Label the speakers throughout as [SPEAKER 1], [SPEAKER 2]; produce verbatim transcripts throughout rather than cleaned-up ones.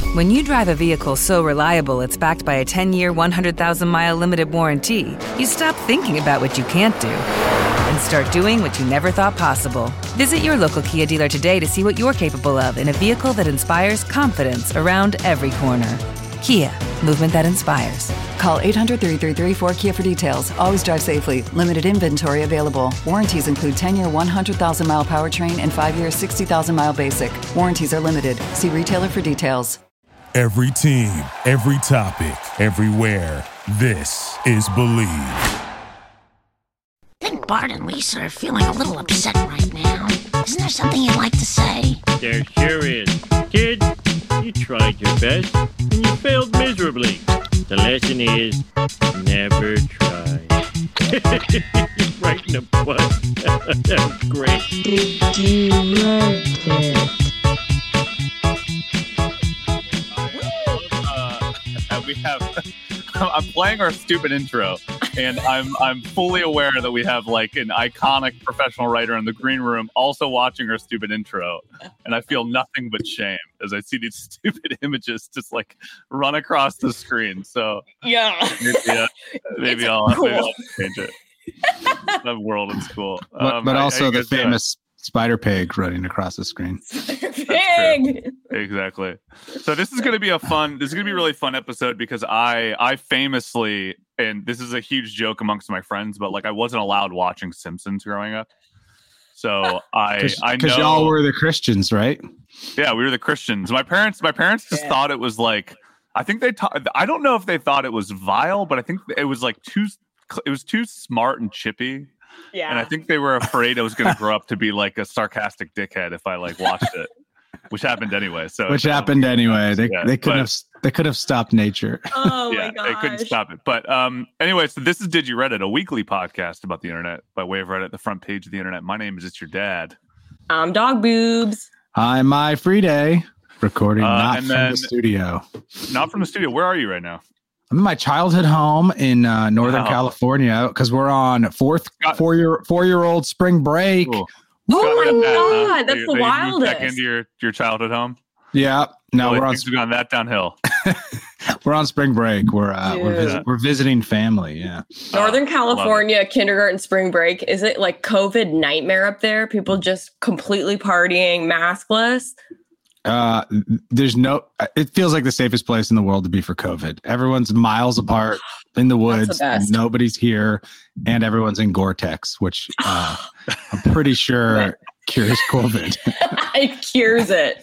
[SPEAKER 1] When you drive a vehicle so reliable it's backed by a ten-year, one hundred thousand mile limited warranty, you stop thinking about what you can't do and start doing what you never thought possible. Visit your local Kia dealer today to see what you're capable of in a vehicle that inspires confidence around every corner. Kia, movement that inspires.
[SPEAKER 2] Call eight hundred, three three three, four K I A for details. Always drive safely. Limited inventory available. Warranties include ten-year, one hundred thousand mile powertrain and five-year, sixty thousand mile basic. Warranties are limited. See retailer for details.
[SPEAKER 3] Every team, every topic, everywhere. This is Believe.
[SPEAKER 4] I think Bart and Lisa are feeling a little upset right now. Isn't there something you'd like to say?
[SPEAKER 5] There sure is. Kid, you tried your best, and you failed miserably. The lesson is, never try. Right in the butt. That was great.
[SPEAKER 6] Did you love it?
[SPEAKER 7] Uh, we have... I'm playing our stupid intro, and I'm I'm fully aware that we have like an iconic professional writer in the green room also watching our stupid intro, and I feel nothing but shame as I see these stupid images just like run across the screen. So
[SPEAKER 6] Yeah,
[SPEAKER 7] yeah, maybe I'll, cool. maybe I'll change it. The world is cool,
[SPEAKER 8] but,
[SPEAKER 7] um,
[SPEAKER 8] but
[SPEAKER 7] I,
[SPEAKER 8] also
[SPEAKER 7] I
[SPEAKER 8] the famous Spider Pig running across the screen.
[SPEAKER 6] Pig.
[SPEAKER 7] Exactly. So this is going to be a fun. This is going to be a really fun episode because I, I famously, and this is a huge joke amongst my friends, but like I wasn't allowed watching Simpsons growing up. So I,
[SPEAKER 8] Cause,
[SPEAKER 7] I know
[SPEAKER 8] because y'all were the Christians, right?
[SPEAKER 7] Yeah, we were the Christians. My parents, my parents just yeah. thought it was like. I think they. Ta- I don't know if they thought it was vile, but I think it was like too. It was too smart and chippy.
[SPEAKER 6] Yeah.
[SPEAKER 7] And I think they were afraid I was going to grow up to be like a sarcastic dickhead if I like watched it, which happened anyway. So
[SPEAKER 8] which happened anyway. They
[SPEAKER 7] yeah,
[SPEAKER 8] they could
[SPEAKER 7] but,
[SPEAKER 8] have they could have stopped nature.
[SPEAKER 6] Oh
[SPEAKER 7] yeah,
[SPEAKER 6] my gosh.
[SPEAKER 7] they couldn't stop it. But um, anyway, so this is Did You Reddit, a weekly podcast about the internet by way of Reddit, the front page of the internet. My name is It's Your Dad.
[SPEAKER 6] I'm Dog Boobs.
[SPEAKER 8] Hi, my free day. Recording uh, not from
[SPEAKER 7] then,
[SPEAKER 8] the studio.
[SPEAKER 7] Not from the studio. Where are you right now?
[SPEAKER 8] I'm in my childhood home in uh, Northern wow. California because we're on fourth Got, four year four year old spring break.
[SPEAKER 7] Cool.
[SPEAKER 6] Oh my
[SPEAKER 7] that,
[SPEAKER 6] god,
[SPEAKER 7] huh?
[SPEAKER 6] that's
[SPEAKER 7] they,
[SPEAKER 6] the
[SPEAKER 7] they
[SPEAKER 6] wildest!
[SPEAKER 7] Back into your, your childhood home.
[SPEAKER 8] Yeah, no,
[SPEAKER 7] really,
[SPEAKER 8] we're on.
[SPEAKER 7] Things have gone that downhill.
[SPEAKER 8] We're on spring break. We're uh,
[SPEAKER 6] yeah.
[SPEAKER 8] we're, vis- we're visiting family. Yeah,
[SPEAKER 6] Northern uh, California kindergarten spring break. Is it like COVID nightmare up there? People just completely partying, maskless.
[SPEAKER 8] Uh, there's no. It feels like the safest place in the world to be for COVID. Everyone's miles apart in the woods.
[SPEAKER 6] The
[SPEAKER 8] nobody's here, and everyone's in Gore-Tex, which uh, I'm pretty sure cures COVID.
[SPEAKER 6] It cures it.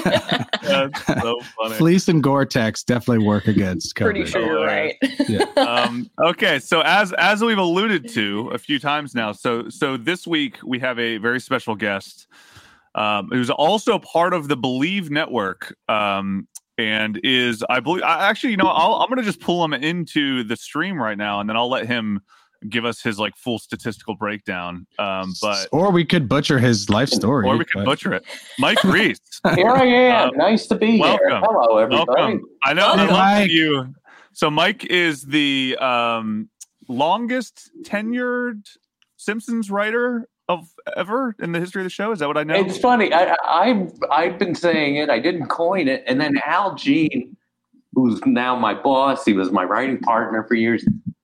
[SPEAKER 7] That's so funny.
[SPEAKER 8] Fleece and Gore-Tex definitely work against COVID.
[SPEAKER 6] Pretty sure you're right.
[SPEAKER 8] Yeah.
[SPEAKER 7] um, okay, so as as we've alluded to a few times now, so so this week we have a very special guest. Um, it was also part of the Believe Network, um, and is I believe I, actually, you know, I'll, I'm going to just pull him into the stream right now, and then I'll let him give us his like full statistical breakdown. Um, but
[SPEAKER 8] or we could butcher his life story,
[SPEAKER 7] or we could
[SPEAKER 8] but...
[SPEAKER 7] butcher it. Mike Reese,
[SPEAKER 9] here I am.
[SPEAKER 7] Um,
[SPEAKER 9] nice to be
[SPEAKER 7] welcome.
[SPEAKER 9] here. Hello, everybody.
[SPEAKER 7] Welcome. I know.
[SPEAKER 8] Hey,
[SPEAKER 7] I love
[SPEAKER 8] Mike.
[SPEAKER 7] you. So Mike is the um, longest tenured Simpsons writer of ever in the history of the show. Is that what I know?
[SPEAKER 9] It's funny. I, I've I've been saying it. I didn't coin it. And then Al Jean, who's now my boss, he was my writing partner for years.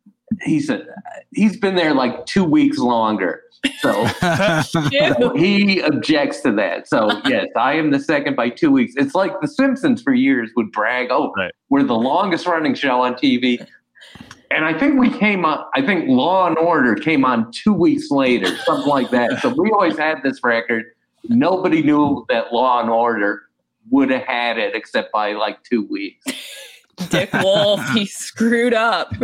[SPEAKER 9] He said he's been there like two weeks longer. So, so he objects to that. So yes, I am the second by two weeks. It's like The Simpsons for years would brag, "Oh,
[SPEAKER 7] right.
[SPEAKER 9] we're the longest running show on T V." And I think we came on, I think Law and Order came on two weeks later, something like that. So we always had this record. Nobody knew that Law and Order would have had it except by like two weeks.
[SPEAKER 6] Dick Wolf, he screwed up.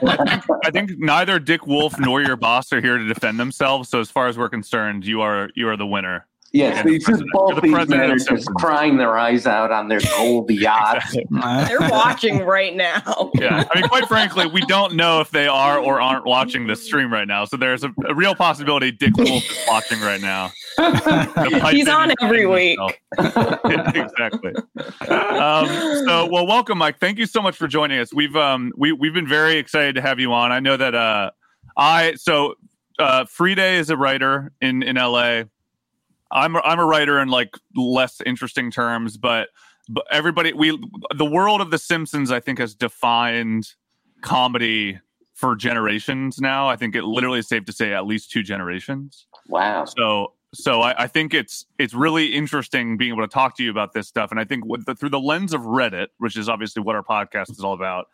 [SPEAKER 7] I think neither Dick Wolf nor your boss are here to defend themselves. So as far as we're concerned, you are you are the winner.
[SPEAKER 9] Yes, these just both these men are just crying their eyes out on their gold yacht.
[SPEAKER 6] They're watching right now.
[SPEAKER 7] Yeah, I mean, quite frankly, we don't know if they are or aren't watching this stream right now. So there's a, a real possibility Dick Wolf is watching right now.
[SPEAKER 6] He's on every week.
[SPEAKER 7] Exactly. Um, so, well, welcome, Mike. Thank you so much for joining us. We've um we we've been very excited to have you on. I know that uh I so uh Free Day is a writer in in L A. I'm a, I'm a writer in like less interesting terms, but but everybody, we the world of The Simpsons, I think, has defined comedy for generations now. I think it literally is safe to say at least two generations.
[SPEAKER 9] Wow.
[SPEAKER 7] So. So I, I think it's it's really interesting being able to talk to you about this stuff, and I think with the, through the lens of Reddit, which is obviously what our podcast is all about,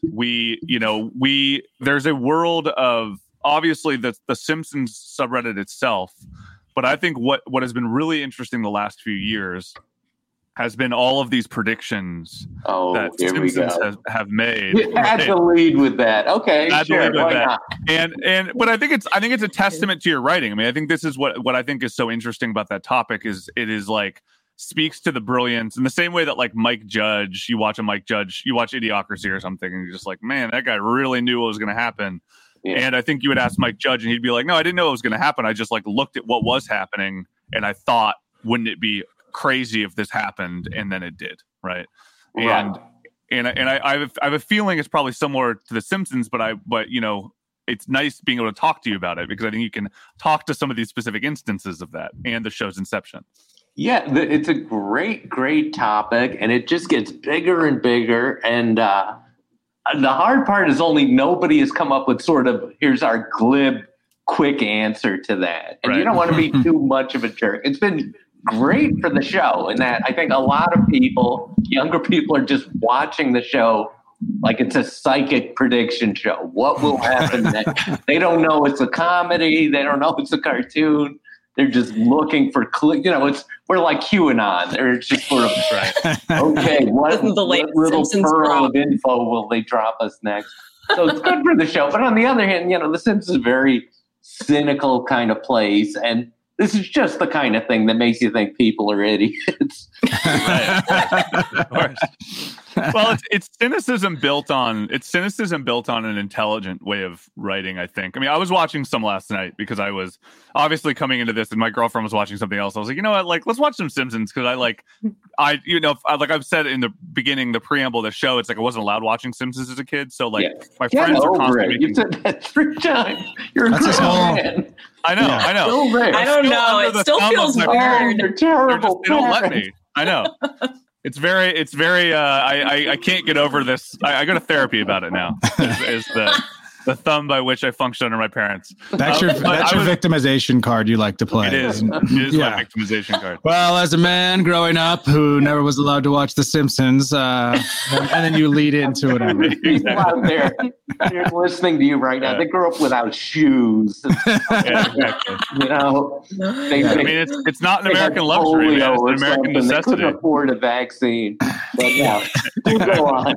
[SPEAKER 7] we you know we there's a world of obviously the the Simpsons subreddit itself, but I think what what has been really interesting the last few years has been all of these predictions
[SPEAKER 9] oh,
[SPEAKER 7] that
[SPEAKER 9] here
[SPEAKER 7] Simpsons
[SPEAKER 9] we go.
[SPEAKER 7] has, have made.
[SPEAKER 9] You had
[SPEAKER 7] right?
[SPEAKER 9] to lead with that. Okay,
[SPEAKER 7] had
[SPEAKER 9] sure.
[SPEAKER 7] to lead with
[SPEAKER 9] Why
[SPEAKER 7] that.
[SPEAKER 9] not?
[SPEAKER 7] And and but I think it's I think it's a testament to your writing. I mean, I think this is what what I think is so interesting about that topic is it is like speaks to the brilliance in the same way that like Mike Judge, you watch a Mike Judge, you watch Idiocracy or something, and you're just like, man, that guy really knew what was going to happen. Yeah. And I think you would ask Mike Judge, and he'd be like, no, I didn't know it was going to happen. I just like looked at what was happening, and I thought, wouldn't it be crazy if this happened, and then it did, right?
[SPEAKER 9] right.
[SPEAKER 7] And and and I, I, have, I have a feeling it's probably similar to The Simpsons, but I but you know it's nice being able to talk to you about it because I think you can talk to some of these specific instances of that and the show's inception.
[SPEAKER 9] Yeah, the, it's a great, great topic, and it just gets bigger and bigger. And uh, the hard part is only nobody has come up with sort of here's our glib, quick answer to that, and right. you don't want to be too much of a jerk. It's been great for the show in that I think a lot of people, younger people, are just watching the show like it's a psychic prediction show. What will happen next? They don't know it's a comedy. They don't know it's a cartoon. They're just looking for, cl- you know, it's we're like QAnon. They're just sort of, right. okay, what, what little
[SPEAKER 6] Simpsons
[SPEAKER 9] pearl
[SPEAKER 6] drop.
[SPEAKER 9] of info will they drop us next? So it's good for the show. But on the other hand, you know, The Simpsons is a very cynical kind of place, and this is just the kind of thing that makes you think people are idiots.
[SPEAKER 7] Right, of course. Well, it's it's cynicism built on it's cynicism built on an intelligent way of writing, I think. I mean, I was watching some last night because I was obviously coming into this, and my girlfriend was watching something else. I was like, you know what, like let's watch some Simpsons because I like I you know I, like I've said in the beginning, the preamble of the show, it's like I wasn't allowed watching Simpsons as a kid, so like
[SPEAKER 9] yeah.
[SPEAKER 7] my
[SPEAKER 9] Get
[SPEAKER 7] friends are constantly.
[SPEAKER 9] It. You said that three times. You're
[SPEAKER 8] That's
[SPEAKER 9] a
[SPEAKER 8] his
[SPEAKER 9] grown
[SPEAKER 8] whole-
[SPEAKER 9] man.
[SPEAKER 7] I know,
[SPEAKER 9] Yeah.
[SPEAKER 7] I know.
[SPEAKER 9] Still there.
[SPEAKER 6] I don't
[SPEAKER 7] Still
[SPEAKER 6] know.
[SPEAKER 7] under
[SPEAKER 6] It
[SPEAKER 7] the
[SPEAKER 6] still
[SPEAKER 7] thumb of
[SPEAKER 6] feels
[SPEAKER 7] my
[SPEAKER 6] weird.
[SPEAKER 7] parents.
[SPEAKER 9] You're
[SPEAKER 7] They're
[SPEAKER 9] terrible.
[SPEAKER 7] just, they don't let
[SPEAKER 9] parents.
[SPEAKER 7] me. I know. It's very, it's very. Uh, I, I, I can't get over this. I, I go to therapy about it now. Is, is the the thumb by which I function under my parents.
[SPEAKER 8] That's
[SPEAKER 7] Um,
[SPEAKER 8] your
[SPEAKER 7] but
[SPEAKER 8] that's
[SPEAKER 7] I
[SPEAKER 8] your
[SPEAKER 7] was-
[SPEAKER 8] victimization card you like to play.
[SPEAKER 7] It is. It is
[SPEAKER 8] Yeah.
[SPEAKER 7] my victimization card.
[SPEAKER 8] Well, as a man growing up who never was allowed to watch The Simpsons, uh, and, and then you lead into whatever.
[SPEAKER 9] People out there, they're listening to you right now.
[SPEAKER 7] Yeah.
[SPEAKER 9] They grew up without shoes.
[SPEAKER 7] Yeah, exactly.
[SPEAKER 9] You know, they,
[SPEAKER 7] I
[SPEAKER 9] they,
[SPEAKER 7] mean, it's it's not an
[SPEAKER 9] they had
[SPEAKER 7] American luxury, man.
[SPEAKER 9] polio
[SPEAKER 7] It's
[SPEAKER 9] or
[SPEAKER 7] an American
[SPEAKER 9] something. They
[SPEAKER 7] necessity.
[SPEAKER 9] couldn't afford a vaccine. But yeah, you go on.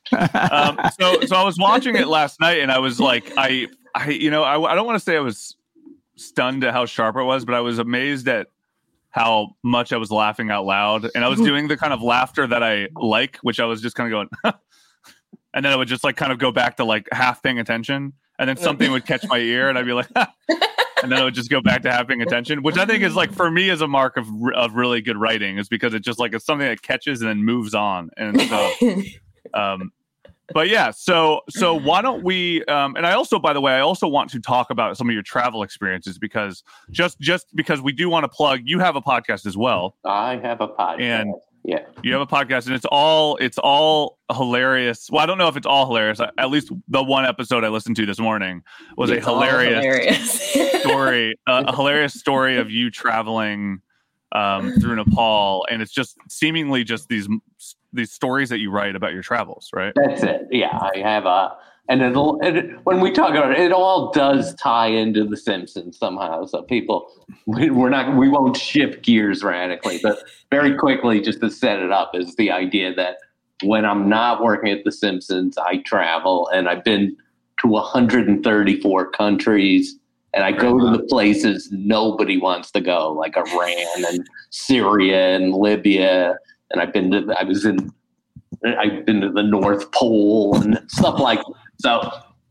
[SPEAKER 7] um, so so I was watching it last night, and I was like, I I you know I, I don't want to say I was stunned at how sharp it was, but I was amazed at how much I was laughing out loud, and I was doing the kind of laughter that I like, which I was just kind of going, and then I would just like kind of go back to like half paying attention, and then something would catch my ear, and I'd be like, and then I would just go back to half paying attention, which I think is like for me is a mark of of really good writing, is because it's just like it's something that catches and then moves on, and so. Um, but yeah, so so why don't we? Um, and I also, by the way, I also want to talk about some of your travel experiences because just just because we do want to plug. You have a podcast as well.
[SPEAKER 9] I have a podcast.
[SPEAKER 7] And
[SPEAKER 9] yeah,
[SPEAKER 7] you have a podcast, and it's all it's all hilarious. Well, I don't know if it's all hilarious. At least the one episode I listened to this morning was
[SPEAKER 6] It's
[SPEAKER 7] a
[SPEAKER 6] all
[SPEAKER 7] hilarious,
[SPEAKER 6] hilarious.
[SPEAKER 7] story, uh, a hilarious story of you traveling um, through Nepal, and it's just seemingly just these. these stories that you write about your travels, right?
[SPEAKER 9] That's it. Yeah, I have a, and it'll, it, when we talk about it, it all does tie into The Simpsons somehow. So people, we, we're not, we won't shift gears radically, but very quickly, just to set it up, is the idea that when I'm not working at The Simpsons, I travel, and I've been to one hundred thirty-four countries, and I go to the places nobody wants to go, like Iran and Syria and Libya. And I've been to, I was in, I've been to the North Pole and stuff like that. So,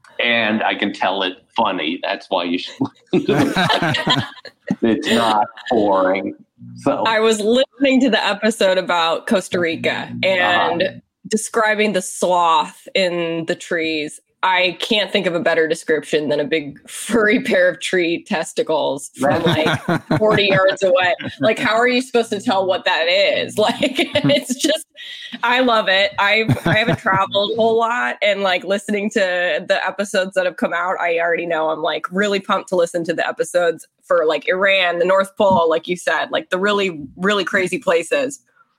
[SPEAKER 9] and I can tell it funny. That's why you should listen to it. It's not boring. So
[SPEAKER 6] I was listening to the episode about Costa Rica and uh-huh. describing the sloth in the trees. I can't think of a better description than a big furry pair of tree testicles from like forty yards away. Like, how are you supposed to tell what that is? Like, it's just, I love it. I've, I haven't traveled a whole lot, and like listening to the episodes that have come out, I already know I'm like really pumped to listen to the episodes for like Iran, the North Pole, like you said, like the really, really crazy places.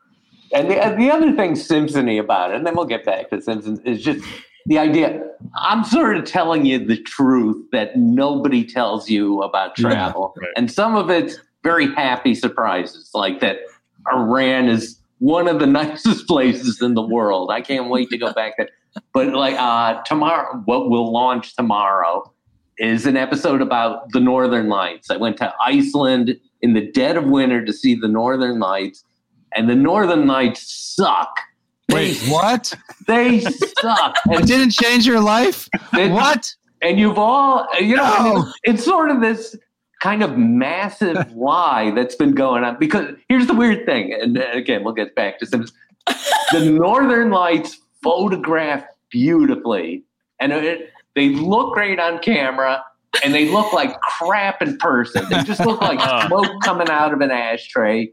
[SPEAKER 9] And the, the other thing Simpson-y about it, and then we'll get back to Simpsons, is just the idea. I'm sort of telling you the truth that nobody tells you about travel. Yeah, right. And some of it's very happy surprises, like that Iran is one of the nicest places in the world. I can't wait to go back there. But like uh, tomorrow, what will launch tomorrow is an episode about the Northern Lights. I went to Iceland in the dead of winter to see the Northern Lights, and the Northern Lights suck.
[SPEAKER 8] Wait, what?
[SPEAKER 9] They suck.
[SPEAKER 8] And it didn't change your life? It, what?
[SPEAKER 9] And you've all, you know,
[SPEAKER 8] No.
[SPEAKER 9] it's, it's sort of this kind of massive lie that's been going on. Because here's the weird thing, and again, we'll get back to Simpsons. The Northern Lights photograph beautifully, and it, they look great on camera, and they look like crap in person. They just look like smoke coming out of an ashtray.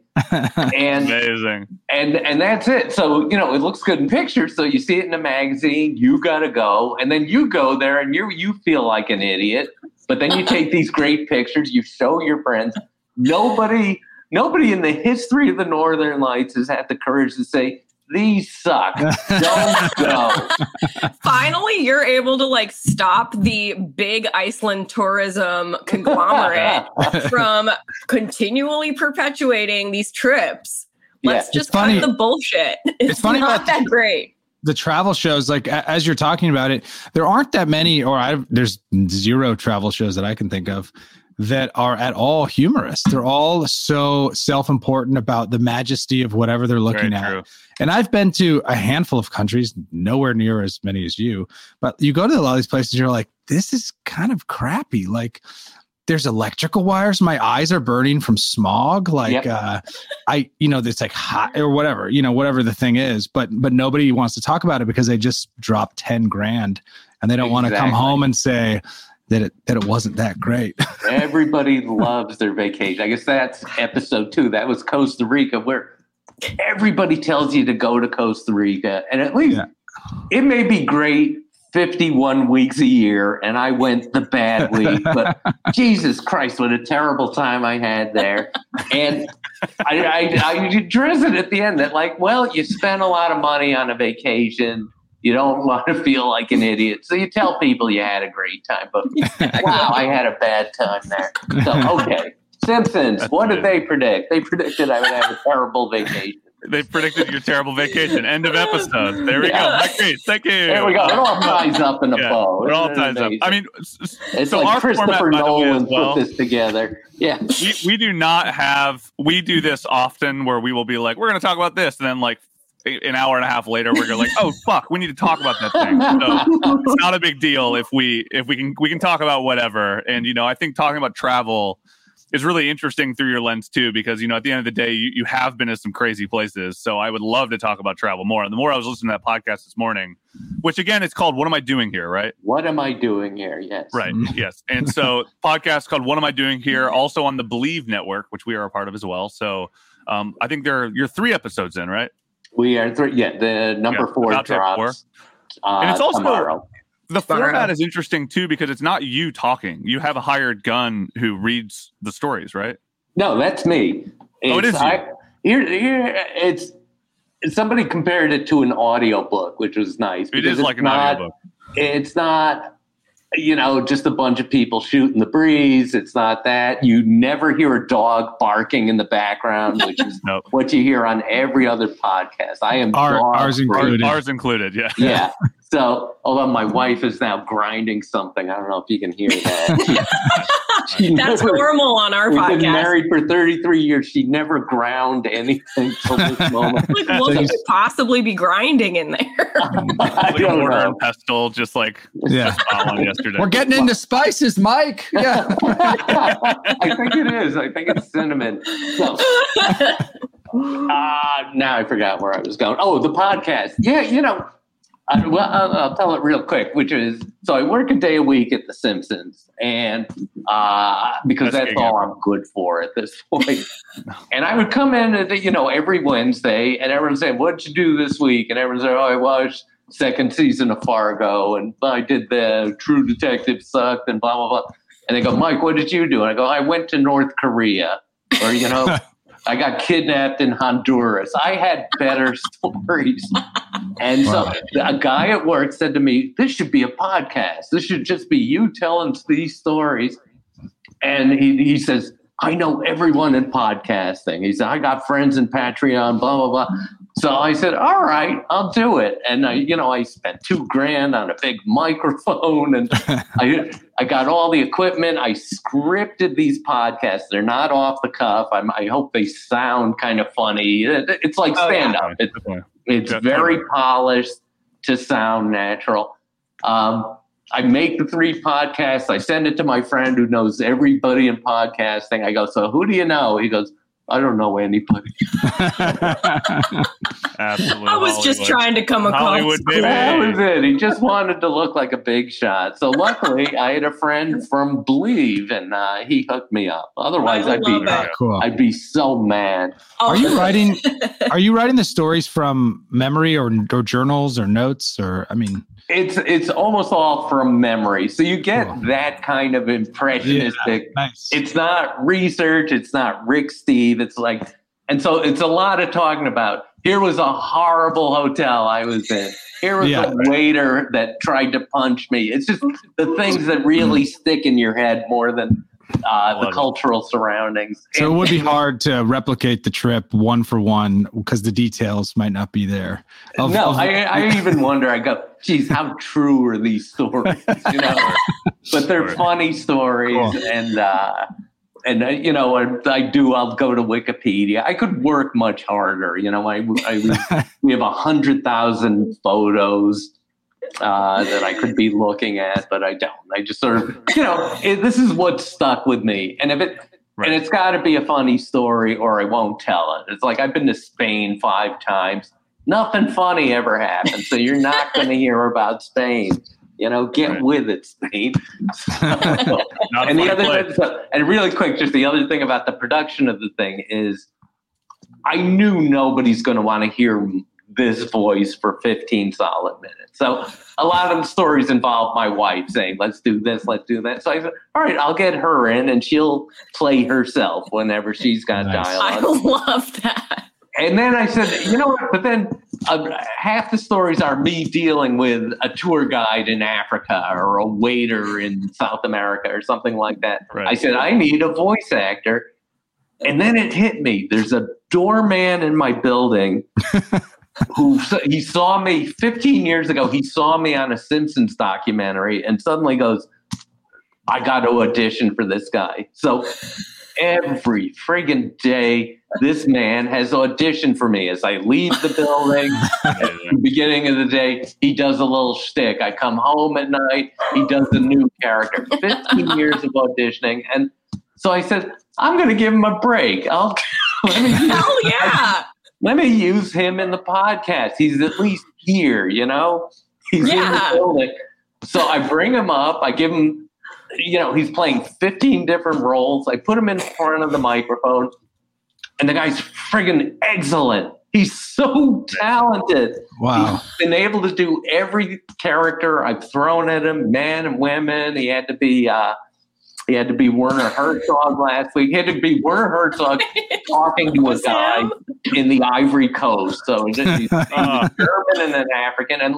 [SPEAKER 9] And
[SPEAKER 7] amazing.
[SPEAKER 9] And and that's it. So, you know, it looks good in pictures. So you see it in a magazine, you got to go. And then you go there and you you feel like an idiot. But then you take these great pictures, you show your friends. Nobody, nobody in the history of the Northern Lights has had the courage to say, these suck. Don't go.
[SPEAKER 6] Finally, you're able to like stop the big Iceland tourism conglomerate from continually perpetuating these trips. Let's
[SPEAKER 8] Yeah.
[SPEAKER 6] just
[SPEAKER 8] It's funny-
[SPEAKER 6] cut the bullshit. It's,
[SPEAKER 8] it's funny
[SPEAKER 6] not
[SPEAKER 8] about-
[SPEAKER 6] that great.
[SPEAKER 8] The travel shows, like a- as you're talking about it, there aren't that many, or I, there's zero travel shows that I can think of that are at all humorous. They're all so self-important about the majesty of whatever they're looking
[SPEAKER 7] Very
[SPEAKER 8] at.
[SPEAKER 7] true.
[SPEAKER 8] And I've been to a handful of countries, nowhere near as many as you, but you go to a lot of these places, you're like, this is kind of crappy. Like, there's electrical wires. My eyes are burning from smog. Like,
[SPEAKER 9] Yep.
[SPEAKER 8] uh, I, you know, it's like hot or whatever, you know, whatever the thing is, but, but nobody wants to talk about it because they just dropped ten grand and they don't want to come
[SPEAKER 9] Exactly.
[SPEAKER 8] home and say that it, that it wasn't that great.
[SPEAKER 9] Everybody loves their vacation. I guess that's episode two. That was Costa Rica, where everybody tells you to go to Costa Rica. And at least
[SPEAKER 8] Yeah.
[SPEAKER 9] it may be great fifty-one weeks a year, and I went the bad week, but Jesus Christ, what a terrible time I had there. And I, I, I address it at the end that, like, well, you spent a lot of money on a vacation. You don't want to feel like an idiot. So you tell people you had a great time, but wow, I had a bad time there. So, okay. Simpsons, what did they predict? They predicted I would have a terrible vacation.
[SPEAKER 7] They predicted your terrible vacation. End of episode. There we
[SPEAKER 9] Yeah.
[SPEAKER 7] go. Mike Gates, thank you.
[SPEAKER 9] There we go. It all ties up in a
[SPEAKER 7] Yeah,
[SPEAKER 9] bow.
[SPEAKER 7] it all
[SPEAKER 9] Isn't it
[SPEAKER 7] ties up.
[SPEAKER 9] amazing?
[SPEAKER 7] I mean, s- s-
[SPEAKER 9] It's
[SPEAKER 7] so
[SPEAKER 9] like
[SPEAKER 7] our
[SPEAKER 9] Christopher
[SPEAKER 7] format, by the way,
[SPEAKER 9] Nolan
[SPEAKER 7] as well,
[SPEAKER 9] put this together. Yeah.
[SPEAKER 7] we, we do not have, we do this often where we will be like, we're going to talk about this. And then like a- an hour and a half later, we're gonna like, oh, fuck, we need to talk about that thing. So it's not a big deal if we, if we can, we can talk about whatever. And, you know, I think talking about travel is really interesting through your lens too, because, you know, at the end of the day, you, you have been to some crazy places. So I would love to talk about travel more. And the more I was listening to that podcast this morning, which again, it's called What Am I Doing Here? Right.
[SPEAKER 9] What am I doing here? Yes.
[SPEAKER 7] Right. Yes. And so podcast called What Am I Doing Here? Also on the Believe Network, which we are a part of as well. So um, I think there you're three episodes in, right?
[SPEAKER 9] We are three. Yeah. The number
[SPEAKER 7] Yeah,
[SPEAKER 9] four
[SPEAKER 7] about to have
[SPEAKER 9] drops.
[SPEAKER 7] four.
[SPEAKER 9] Uh,
[SPEAKER 7] And it's also-
[SPEAKER 9] tomorrow.
[SPEAKER 7] The
[SPEAKER 6] Fire
[SPEAKER 7] format
[SPEAKER 6] up.
[SPEAKER 7] is interesting too, because it's not you talking. You have a hired gun who reads the stories, right?
[SPEAKER 9] No, that's me.
[SPEAKER 7] Oh, it
[SPEAKER 9] It's-
[SPEAKER 7] is you.
[SPEAKER 9] I, here, here, it's somebody compared it to an audio book, which was nice.
[SPEAKER 7] It
[SPEAKER 9] because
[SPEAKER 7] is
[SPEAKER 9] it's
[SPEAKER 7] like an
[SPEAKER 9] not,
[SPEAKER 7] audiobook.
[SPEAKER 9] It's not, you know, just a bunch of people shooting the breeze. It's not that. You never hear a dog barking in the background, which is
[SPEAKER 7] Nope.
[SPEAKER 9] what you hear on every other podcast. I am
[SPEAKER 8] Our-
[SPEAKER 9] dog
[SPEAKER 8] ours
[SPEAKER 9] free.
[SPEAKER 8] included.
[SPEAKER 7] Ours included, yeah.
[SPEAKER 9] Yeah. So, although my wife is now grinding something, I don't know if you can hear that. She, she
[SPEAKER 6] That's
[SPEAKER 9] never-
[SPEAKER 6] normal on our
[SPEAKER 9] We've been
[SPEAKER 6] podcast.
[SPEAKER 9] married for thirty-three years. She never ground anything till this moment.
[SPEAKER 6] Like, what could possibly be grinding in there?
[SPEAKER 9] I
[SPEAKER 7] Like a
[SPEAKER 9] don't
[SPEAKER 7] mortar
[SPEAKER 9] know.
[SPEAKER 7] and pestle, just like
[SPEAKER 8] Yeah.
[SPEAKER 7] on yesterday.
[SPEAKER 8] We're getting into spices, Mike. Yeah.
[SPEAKER 9] I think it is. I think it's cinnamon. So, uh, now I forgot where I was going. Oh, the podcast. Yeah, you know, I, well, I'll, I'll tell it real quick, which is, so I work a day a week at The Simpsons, and uh, because that's, that's all I'm good for at this point. And I would come in, at, you know, every Wednesday, and everyone's saying, "What'd you do this week?" And everyone's saying, "Oh, I watched second season of Fargo, and I did the True Detective sucked, and blah blah blah." And they go, "Mike, what did you do?" And I go, "I went to North Korea," or you know. I got kidnapped in Honduras. I had better stories. And so a guy at work said to me, "This should be a podcast. This should just be you telling these stories." And he, he says, "I know everyone in podcasting." He said, "I got friends in Patreon, blah, blah, blah." So I said, "All right, I'll do it." And I, you know, I spent two grand on a big microphone, and I, I got all the equipment. I scripted these podcasts. They're not off the cuff. I'm, I hope they sound kind of funny. It, it's like stand up. It, it's very polished to sound natural. Um, I make the three podcasts. I send it to my friend who knows everybody in podcasting. I go, "So who do you know?" He goes, "I don't know anybody."
[SPEAKER 7] Absolutely.
[SPEAKER 6] I was
[SPEAKER 7] Hollywood.
[SPEAKER 6] just trying to come across.
[SPEAKER 7] Hollywood, baby.
[SPEAKER 9] That was it. He just wanted to look like a big shot. So luckily, I had a friend from Believe, and uh, he hooked me up. Otherwise, I'd be
[SPEAKER 8] cool.
[SPEAKER 9] I'd be so mad.
[SPEAKER 8] Are you writing? Are you writing the stories from memory, or or journals, or notes, or I mean?
[SPEAKER 9] It's it's almost all from memory. So you get cool. that kind of impressionistic.
[SPEAKER 8] Yeah, nice.
[SPEAKER 9] It's not research. It's not Rick Steve. It's like, and so it's a lot of talking about, here was a horrible hotel I was in. Here was
[SPEAKER 8] yeah,
[SPEAKER 9] a waiter that tried to punch me. It's just the things that really stick in your head more than uh, the cultural surroundings.
[SPEAKER 8] So
[SPEAKER 9] and,
[SPEAKER 8] it would be hard to replicate the trip one for one because the details might not be there. Of,
[SPEAKER 9] no,
[SPEAKER 8] of,
[SPEAKER 9] I, I even wonder, I go, geez, how true are these stories? You know, but they're funny stories. Cool. And, uh, and uh, you know, I, I do, I'll go to Wikipedia. I could work much harder. You know, I, I we have a hundred thousand photos uh, that I could be looking at, but I don't. I just sort of, you know, it, this is what stuck with me. And if it, right. and it's got to be a funny story or I won't tell it. It's like, I've been to Spain five times. Nothing funny ever happened. So you're not going to hear about Spain. You know, get right. with it, Spain. and the other thing, and really quick, just the other thing about the production of the thing is I knew nobody's going to want to hear this voice for fifteen solid minutes. So a lot of the stories involve my wife saying, "Let's do this, let's do that." So I said, "All right, I'll get her in and she'll play herself whenever she's got nice. dialogue."
[SPEAKER 6] I love that.
[SPEAKER 9] And then I said, you know what? But then uh, half the stories are me dealing with a tour guide in Africa or a waiter in South America or something like that. Right. I said, I need a voice actor. And then it hit me. There's a doorman in my building who he saw me fifteen years ago. He saw me on a Simpsons documentary and suddenly goes, "I got to audition for this guy." So every friggin' day, this man has auditioned for me. As I leave the building at the beginning of the day, he does a little shtick. I come home at night, he does a new character. fifteen years of auditioning. And so I said, I'm going to give him a break. I'll let me use,
[SPEAKER 6] Hell yeah.
[SPEAKER 9] Let me use him in the podcast. He's at least here, you know? He's
[SPEAKER 6] yeah.
[SPEAKER 9] in the building. So I bring him up. I give him, you know, he's playing fifteen different roles. I put him in front of the microphone. And the guy's friggin' excellent. He's so talented.
[SPEAKER 8] Wow.
[SPEAKER 9] He's been able to do every character I've thrown at him, men and women. He had to be uh, he had to be Werner Herzog last week. He had to be Werner Herzog talking to a guy in the Ivory Coast. So he's, he's, he's uh. German and an African. And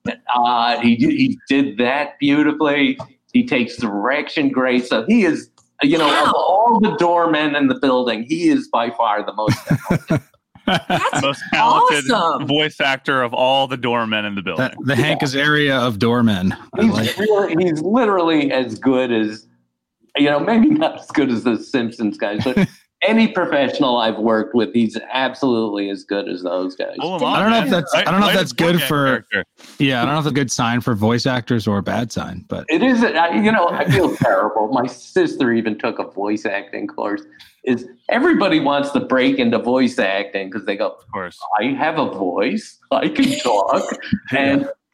[SPEAKER 9] uh, he, he did that beautifully. He takes direction great. So he is, you know, wow. of all the doormen in the building, he is by far the most talented.
[SPEAKER 6] That's
[SPEAKER 7] most talented
[SPEAKER 6] awesome.
[SPEAKER 7] voice actor of all the doormen in the building.
[SPEAKER 8] The, the Hank Azaria of doormen.
[SPEAKER 9] He's,
[SPEAKER 8] like
[SPEAKER 9] really, he's literally as good as, you know, maybe not as good as the Simpsons guys, but any professional I've worked with, he's absolutely as good as those guys.
[SPEAKER 7] Oh,
[SPEAKER 8] I don't know if that's I don't know if that's good for
[SPEAKER 7] character.
[SPEAKER 8] Yeah, I don't know if it's a good sign for voice actors or a bad sign, but
[SPEAKER 9] it is. You know, I feel terrible. My sister even took a voice acting course. Is everybody wants to break into voice acting because they go,
[SPEAKER 7] of course,
[SPEAKER 9] I have a voice, I can talk, and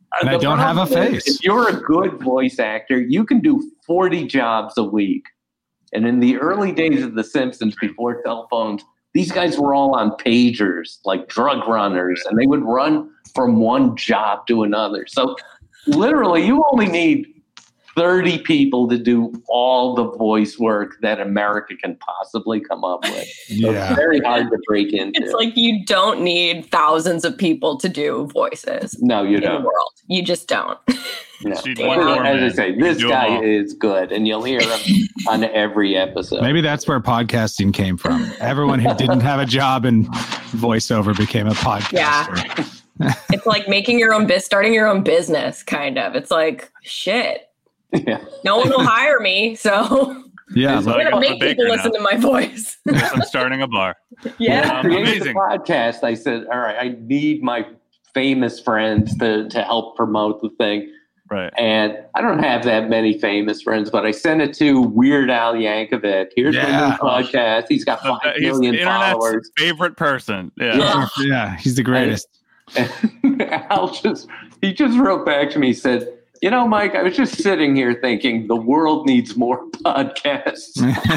[SPEAKER 8] And
[SPEAKER 9] the
[SPEAKER 8] I don't have a
[SPEAKER 9] problem is,
[SPEAKER 8] face.
[SPEAKER 9] If you're a good voice actor, you can do forty jobs a week. And in the early days of The Simpsons, before telephones, these guys were all on pagers, like drug runners, and they would run from one job to another. So literally, you only need thirty people to do all the voice work that America can possibly come up with. So
[SPEAKER 8] Yeah.
[SPEAKER 9] it's very hard to break into.
[SPEAKER 6] It's like you don't need thousands of people to do voices
[SPEAKER 9] no, you
[SPEAKER 6] in the
[SPEAKER 9] don't.
[SPEAKER 6] world. You just don't.
[SPEAKER 9] No.
[SPEAKER 7] So you'd
[SPEAKER 9] But
[SPEAKER 7] want more men.
[SPEAKER 9] as I say,
[SPEAKER 7] You
[SPEAKER 9] this
[SPEAKER 7] do 'em
[SPEAKER 9] guy
[SPEAKER 7] all.
[SPEAKER 9] is good, and you'll hear him on every episode.
[SPEAKER 8] Maybe that's where podcasting came from. Everyone who didn't have a job in voiceover became a podcaster.
[SPEAKER 6] Yeah. It's like making your own biz, starting your own business, kind of. It's like, shit.
[SPEAKER 9] Yeah.
[SPEAKER 6] No one will hire me, so
[SPEAKER 8] Yeah.
[SPEAKER 7] So
[SPEAKER 6] I'm
[SPEAKER 7] I
[SPEAKER 6] gonna
[SPEAKER 7] got
[SPEAKER 6] make
[SPEAKER 7] the
[SPEAKER 6] people
[SPEAKER 7] baker
[SPEAKER 6] listen
[SPEAKER 7] now.
[SPEAKER 6] to my voice.
[SPEAKER 7] Yes, I'm starting a bar.
[SPEAKER 6] Yeah.
[SPEAKER 7] Um,
[SPEAKER 9] Created
[SPEAKER 7] amazing.
[SPEAKER 9] the podcast. I said, all right, I need my famous friends to, to help promote the thing.
[SPEAKER 7] Right.
[SPEAKER 9] And I don't have that many famous friends, but I sent it to Weird Al Yankovic. Here's
[SPEAKER 8] Yeah.
[SPEAKER 9] my new podcast. He's got
[SPEAKER 7] So,
[SPEAKER 9] five
[SPEAKER 7] uh, he's
[SPEAKER 9] million
[SPEAKER 7] the internet's
[SPEAKER 9] followers.
[SPEAKER 7] favorite person. Yeah.
[SPEAKER 9] Yeah.
[SPEAKER 8] Yeah. He's the greatest.
[SPEAKER 9] And Al just he just wrote back to me, said, you know, Mike, I was just sitting here thinking the world needs more podcasts.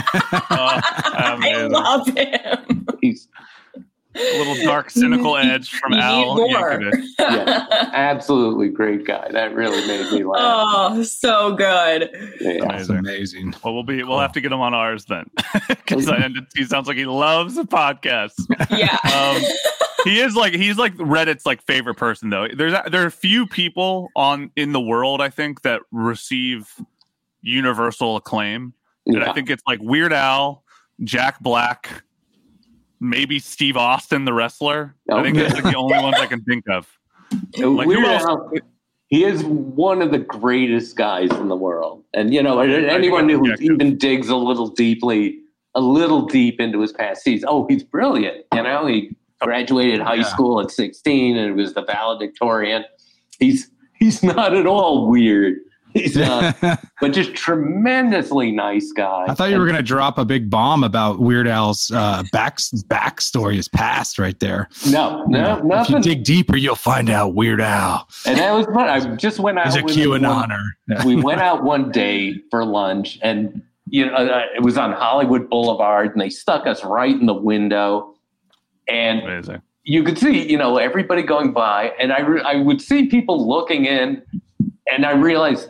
[SPEAKER 7] Oh,
[SPEAKER 6] I
[SPEAKER 7] amazing.
[SPEAKER 6] love him.
[SPEAKER 9] He's
[SPEAKER 7] A little dark, cynical edge from
[SPEAKER 6] You need
[SPEAKER 7] Al
[SPEAKER 6] more.
[SPEAKER 7] Yankovic.
[SPEAKER 9] yeah, absolutely great guy. That really made me laugh.
[SPEAKER 6] Oh, so good.
[SPEAKER 9] Yeah.
[SPEAKER 8] That's amazing.
[SPEAKER 7] Well, we'll be we'll have to get him on ours then, because he sounds like he loves the podcast.
[SPEAKER 6] Yeah.
[SPEAKER 7] Um, he is like he's like Reddit's like favorite person though. There's a, there are a few people on in the world I think that receive universal acclaim, and
[SPEAKER 9] Yeah.
[SPEAKER 7] I think it's like Weird Al, Jack Black, maybe Steve Austin, the wrestler. I think
[SPEAKER 9] Okay.
[SPEAKER 7] that's like the only ones I can think of.
[SPEAKER 9] Uh,
[SPEAKER 7] Like, who
[SPEAKER 9] Weird
[SPEAKER 7] else-
[SPEAKER 9] Al, he is one of the greatest guys in the world. And, you know, and
[SPEAKER 7] I
[SPEAKER 9] anyone
[SPEAKER 7] think
[SPEAKER 9] who
[SPEAKER 7] that's objective.
[SPEAKER 9] even digs a little deeply, a little deep into his past sees, oh, he's brilliant. You know, he graduated high
[SPEAKER 8] Yeah.
[SPEAKER 9] school at sixteen and was the valedictorian. He's he's not at all weird. He's not, but just tremendously nice guy.
[SPEAKER 8] I thought you were going to drop a big bomb about Weird Al's uh, back backstory, his past, right there.
[SPEAKER 9] No, no,
[SPEAKER 8] If you
[SPEAKER 9] nothing.
[SPEAKER 8] dig deeper, you'll find out Weird Al
[SPEAKER 9] And that was fun. I just went out
[SPEAKER 8] is a
[SPEAKER 9] with him one-
[SPEAKER 8] QAnoner.
[SPEAKER 9] we went out one day for lunch, and you know uh, it was on Hollywood Boulevard, and they stuck us right in the window, and
[SPEAKER 7] Amazing.
[SPEAKER 9] you could see, you know, everybody going by, and I re- I would see people looking in, and I realized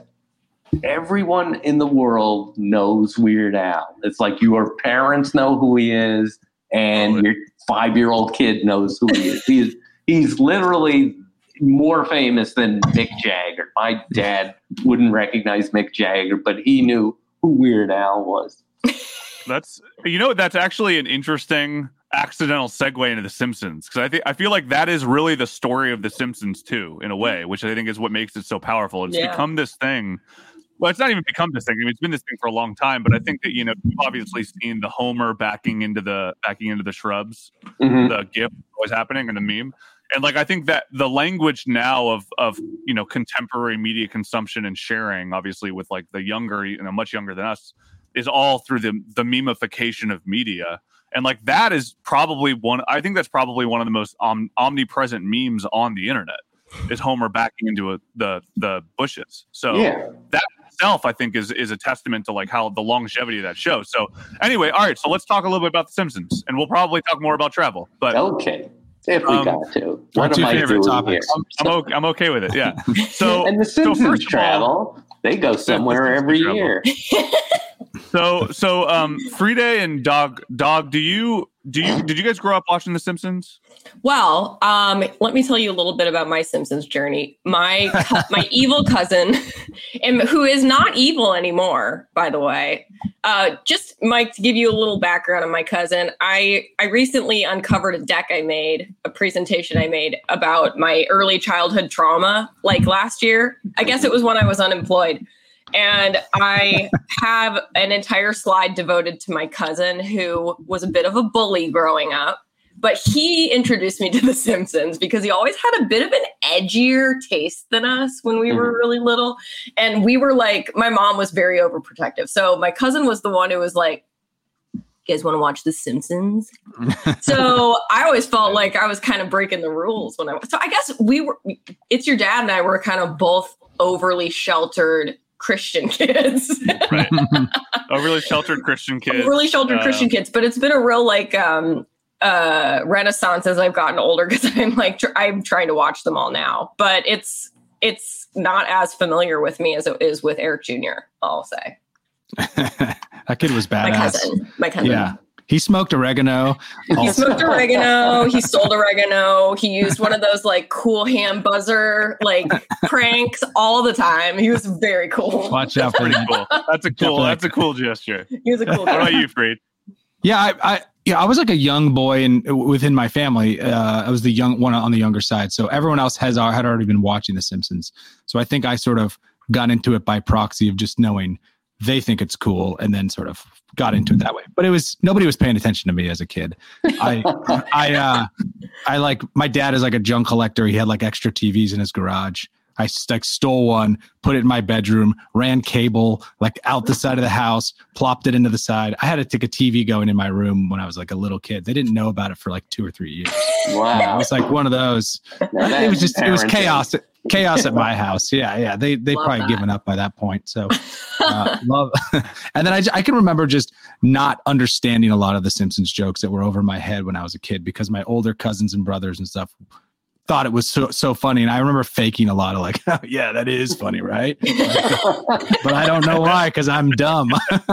[SPEAKER 9] everyone in the world knows Weird Al. It's like your parents know who he is, and
[SPEAKER 7] Oh,
[SPEAKER 9] your five-year-old kid knows who he is. He's he's literally more famous than Mick Jagger. My dad wouldn't recognize Mick Jagger, but he knew who Weird Al was.
[SPEAKER 7] That's you know that's actually an interesting accidental segue into The Simpsons, because I think I feel like that is really the story of The Simpsons too, in a way, which I think is what makes it so powerful. It's
[SPEAKER 6] Yeah.
[SPEAKER 7] become this thing. Well, it's not even become this thing. I mean, it's been this thing for a long time, but I think that you know you've obviously seen the Homer backing into the backing into the shrubs,
[SPEAKER 9] Mhm.
[SPEAKER 7] the GIF always happening, and the meme. And like I think that the language now of of you know contemporary media consumption and sharing, obviously with like the younger, you know, much younger than us, is all through the the memification of media. And like that is probably one. I think that's probably one of the most om- omnipresent memes on the internet. Is Homer backing into a, the the bushes? So
[SPEAKER 9] Yeah.
[SPEAKER 7] that itself, I think, is is a testament to like how the longevity of that show. So anyway, all right. So let's talk a little bit about The Simpsons, and we'll probably talk more about travel. But
[SPEAKER 9] Okay. If we
[SPEAKER 7] Um,
[SPEAKER 9] got to.
[SPEAKER 8] Our
[SPEAKER 9] What
[SPEAKER 8] two
[SPEAKER 9] am I
[SPEAKER 8] favorite
[SPEAKER 9] doing
[SPEAKER 8] topics.
[SPEAKER 9] here?
[SPEAKER 7] I'm I'm okay, I'm okay with it. Yeah. So
[SPEAKER 9] And the
[SPEAKER 7] so
[SPEAKER 9] Simpsons
[SPEAKER 7] first of all,
[SPEAKER 9] travel. They go somewhere
[SPEAKER 7] Simpsons
[SPEAKER 9] every
[SPEAKER 7] travel.
[SPEAKER 9] year.
[SPEAKER 7] so so um, Frida and Dog Dog, do you do you did you guys grow up watching The Simpsons?
[SPEAKER 6] Well, um, let me tell you a little bit about my Simpsons journey. My co- my evil cousin, and who is not evil anymore, by the way. Uh, just Mike, to give you a little background on my cousin, I I recently uncovered a deck I made, a presentation I made about my early childhood trauma, like last year. I guess it was when I was unemployed. And I have an entire slide devoted to my cousin who was a bit of a bully growing up. But he introduced me to The Simpsons because he always had a bit of an edgier taste than us when we were really little. And we were like, my mom was very overprotective. So my cousin was the one who was like, you guys want to watch The Simpsons? So I always felt like I was kind of breaking the rules when I was. So I guess we were, it's your dad and I were kind of both overly sheltered Christian kids.
[SPEAKER 7] Right. Overly sheltered Christian kids.
[SPEAKER 6] Overly sheltered uh, Christian kids. But it's been a real like um, uh, renaissance as I've gotten older because I'm like, tr- I'm trying to watch them all now. But it's, it's not as familiar with me as it is with Eric Junior, I'll say.
[SPEAKER 8] That kid was badass.
[SPEAKER 6] My cousin. My cousin.
[SPEAKER 8] Yeah. He smoked oregano.
[SPEAKER 6] He smoked oregano. He sold oregano. He used one of those like cool hand buzzer like pranks all the time. He was very cool.
[SPEAKER 8] Watch out for that.
[SPEAKER 7] Cool. That's a cool. That's a cool gesture.
[SPEAKER 6] He was a cool guy.
[SPEAKER 7] What about you, Freed?
[SPEAKER 8] Yeah, I, I yeah, I was like a young boy and within my family. Uh, I was the young one on the younger side. So everyone else has had already been watching The Simpsons. So I think I sort of got into it by proxy of just knowing they think it's cool and then sort of got into it that way. But it was, nobody was paying attention to me as a kid. I, I, uh, I like, my dad is like a junk collector. He had like extra T Vs in his garage. I like stole one, put it in my bedroom, ran cable like out the side of the house, plopped it into the side. I had to take a T V going in my room when I was like a little kid. They didn't know about it for like two or three years.
[SPEAKER 9] Wow.
[SPEAKER 8] It was like one of those. It was just, it was chaos. Chaos at my house. Yeah, yeah. They they
[SPEAKER 6] Love
[SPEAKER 8] probably
[SPEAKER 6] that.
[SPEAKER 8] given up by that point. So, uh, love. And then I, I can remember just not understanding a lot of the Simpsons jokes that were over my head when I was a kid because my older cousins and brothers and stuff thought it was so so funny. And I remember faking a lot of like, oh, yeah, that is funny, right? But I don't know why because I'm dumb.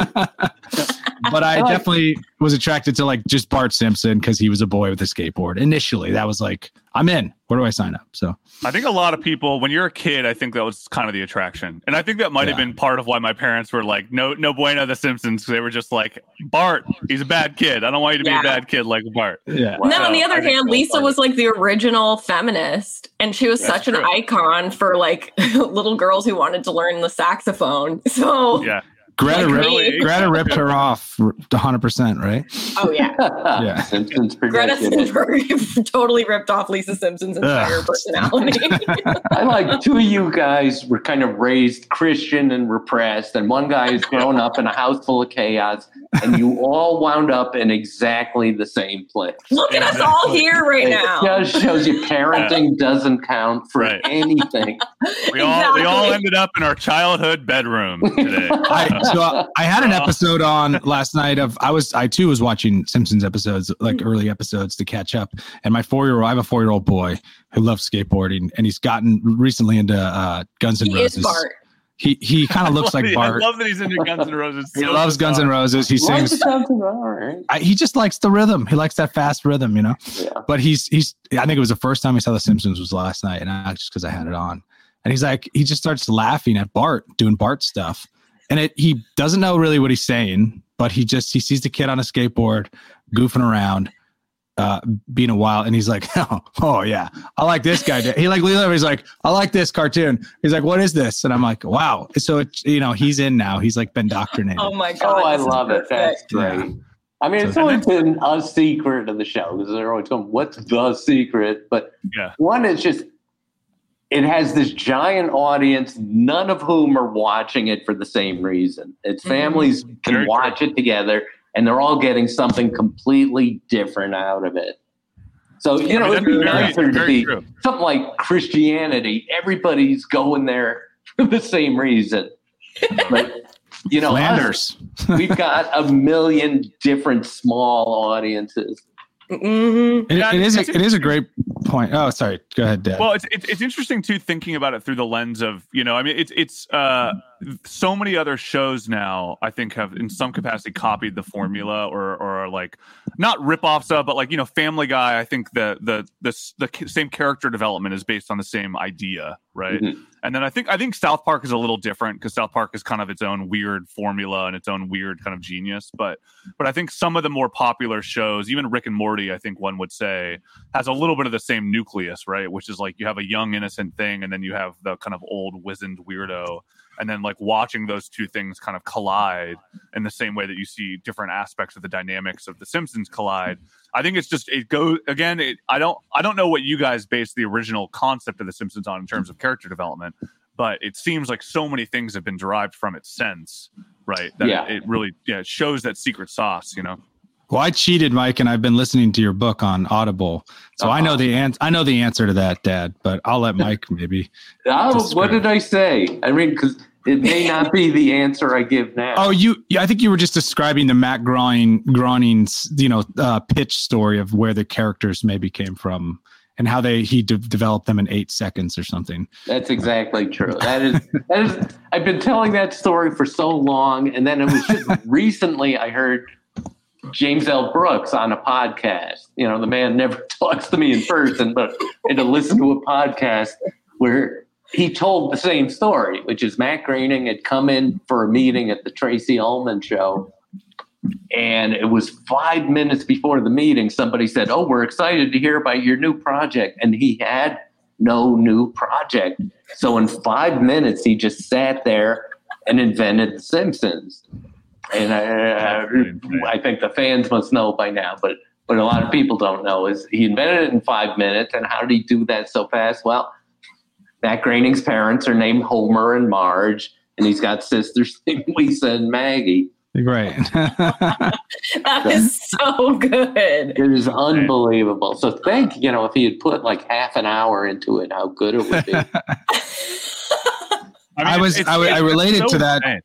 [SPEAKER 8] But I definitely was attracted to like just Bart Simpson because he was a boy with a skateboard. Initially, that was like, I'm in. Where do I sign up? So
[SPEAKER 7] I think a lot of people, when you're a kid, I think that was kind of the attraction. And I think that might
[SPEAKER 8] Yeah.
[SPEAKER 7] have been part of why my parents were like, no, no bueno, The Simpsons. They were just like, Bart, he's a bad kid. I don't want you to
[SPEAKER 6] Yeah.
[SPEAKER 7] be a bad kid like Bart.
[SPEAKER 8] yeah.
[SPEAKER 6] And then on the
[SPEAKER 7] So,
[SPEAKER 6] other
[SPEAKER 7] I think
[SPEAKER 6] hand,
[SPEAKER 7] that's
[SPEAKER 6] Lisa
[SPEAKER 7] funny.
[SPEAKER 6] was like the original feminist, and she was
[SPEAKER 7] That's
[SPEAKER 6] such an
[SPEAKER 7] true.
[SPEAKER 6] icon for like little girls who wanted to learn the saxophone. So,
[SPEAKER 7] Yeah.
[SPEAKER 8] Greta,
[SPEAKER 6] Like
[SPEAKER 8] ripped,
[SPEAKER 6] me.
[SPEAKER 8] Greta ripped her off one hundred percent, right?
[SPEAKER 6] oh yeah,
[SPEAKER 8] Yeah.
[SPEAKER 9] Simpsons
[SPEAKER 6] Greta
[SPEAKER 9] predicted it.
[SPEAKER 6] Thunberg totally ripped off Lisa Simpson's entire
[SPEAKER 8] Ugh.
[SPEAKER 6] personality.
[SPEAKER 9] I like two of you guys were kind of raised Christian and repressed, and one guy has grown up in a house full of chaos, and you all wound up in exactly the same place.
[SPEAKER 6] Look at us all here right
[SPEAKER 9] It
[SPEAKER 6] now.
[SPEAKER 9] just shows you parenting doesn't count for
[SPEAKER 7] Right.
[SPEAKER 9] anything.
[SPEAKER 7] We all we all
[SPEAKER 6] Exactly.
[SPEAKER 7] ended up in our childhood bedroom today.
[SPEAKER 8] I, so I, I had an episode on last night of I was I too was watching Simpsons episodes, like early episodes to catch up. And my four year old, I have a four year old boy who loves skateboarding, and he's gotten recently into uh, Guns N'
[SPEAKER 6] He
[SPEAKER 8] Roses.
[SPEAKER 6] is Bart.
[SPEAKER 8] He he kind of looks like
[SPEAKER 7] I
[SPEAKER 8] Bart.
[SPEAKER 7] love that he's into Guns N' Roses.
[SPEAKER 8] He
[SPEAKER 7] So
[SPEAKER 8] loves Guns N'
[SPEAKER 7] bizarre.
[SPEAKER 8] Roses. He
[SPEAKER 9] Like
[SPEAKER 8] sings.
[SPEAKER 9] something, all right.
[SPEAKER 8] I, he just likes the rhythm. He likes that fast rhythm, you know.
[SPEAKER 9] Yeah.
[SPEAKER 8] But he's he's. I think it was the first time he saw The Simpsons was last night, and I, just because I had it on, and he's like, he just starts laughing at Bart doing Bart stuff, and it he doesn't know really what he's saying, but he just he sees the kid on a skateboard goofing around, uh, being a wild, and he's like, oh, oh yeah, I like this guy. He like leans over, he's like, I like this cartoon. He's like, what is this? And I'm like, wow. So it's you know he's in now. He's like been indoctrinated.
[SPEAKER 6] Oh my god!
[SPEAKER 9] Oh, I
[SPEAKER 6] this is
[SPEAKER 9] love it. That's
[SPEAKER 6] perfect.
[SPEAKER 9] great.
[SPEAKER 8] Yeah.
[SPEAKER 9] I mean, it's
[SPEAKER 8] So-
[SPEAKER 9] always been a secret of the show because they're always going, what's the secret? But
[SPEAKER 7] Yeah.
[SPEAKER 9] one is just, it has this giant audience, none of whom are watching it for the same reason. It's
[SPEAKER 6] Mhm.
[SPEAKER 9] families can
[SPEAKER 7] Very
[SPEAKER 9] watch it together, and they're all getting something completely different out of it. So, you
[SPEAKER 7] I
[SPEAKER 9] know,
[SPEAKER 7] mean,
[SPEAKER 9] it'd be
[SPEAKER 7] that's very-
[SPEAKER 9] nicer to
[SPEAKER 7] very
[SPEAKER 9] be
[SPEAKER 7] true.
[SPEAKER 9] something like Christianity. Everybody's going there for the same reason. But, you know, us,
[SPEAKER 8] Flanders.
[SPEAKER 9] we've got a million different small audiences.
[SPEAKER 6] Mhm.
[SPEAKER 8] It,
[SPEAKER 7] Yeah,
[SPEAKER 8] it is a,
[SPEAKER 7] it's-
[SPEAKER 8] it is a great point. Oh, sorry. Go ahead, Dad.
[SPEAKER 7] Well, it's, it's it's interesting too, thinking about it through the lens of, you know, I mean, it's it's uh, so many other shows now, I think, have in some capacity copied the formula or or are like not rip-offs of, but like, you know, Family Guy. I think the the the the c- same character development is based on the same idea, right?
[SPEAKER 9] Mhm.
[SPEAKER 7] And then I think I think South Park is a little different because South Park is kind of its own weird formula and its own weird kind of genius. But but I think some of the more popular shows, even Rick and Morty, I think one would say, has a little bit of the same nucleus, right? Which is like you have a young innocent thing, and then you have the kind of old wizened weirdo, and then like watching those two things kind of collide in the same way that you see different aspects of the dynamics of The Simpsons collide. I think it's just it goes again. It, I don't I don't know what you guys based the original concept of The Simpsons on in terms of character development, but it seems like so many things have been derived from it since, right? That
[SPEAKER 9] Yeah.
[SPEAKER 7] it, it really yeah it shows that secret sauce, you know.
[SPEAKER 8] Well, I cheated, Mike, and I've been listening to your book on Audible, so uh-huh. I know the an- I know the answer to that, Dad. But I'll let Mike maybe.
[SPEAKER 9] Oh, what did I say? I mean, because it may not be the answer I give now.
[SPEAKER 8] Oh, you? Yeah, I think you were just describing the Matt Groening, Groening's, you know, uh, pitch story of where the characters maybe came from and how they he de- developed them in eight seconds or something.
[SPEAKER 9] That's exactly true. That is that is. I've been telling that story for so long, and then it was just recently I heard James L. Brooks on a podcast. You know, the man never talks to me in person, but I had to listen to a podcast where he told the same story, which is Matt Groening had come in for a meeting at the Tracy Ullman show. And it was five minutes before the meeting. Somebody said, "Oh, we're excited to hear about your new project." And he had no new project. So in five minutes, he just sat there and invented The Simpsons. And I, I think the fans must know by now, but what a lot of people don't know is he invented it in five minutes. And how did he do that so fast? Well, Matt Groening's parents are named Homer and Marge, and he's got sisters named Lisa and Maggie.
[SPEAKER 8] Right.
[SPEAKER 6] That is so good.
[SPEAKER 9] It is unbelievable. So think, you know, if he had put like half an hour into it, how good it would be.
[SPEAKER 8] I, mean, I was, I, I related so to that. Insane.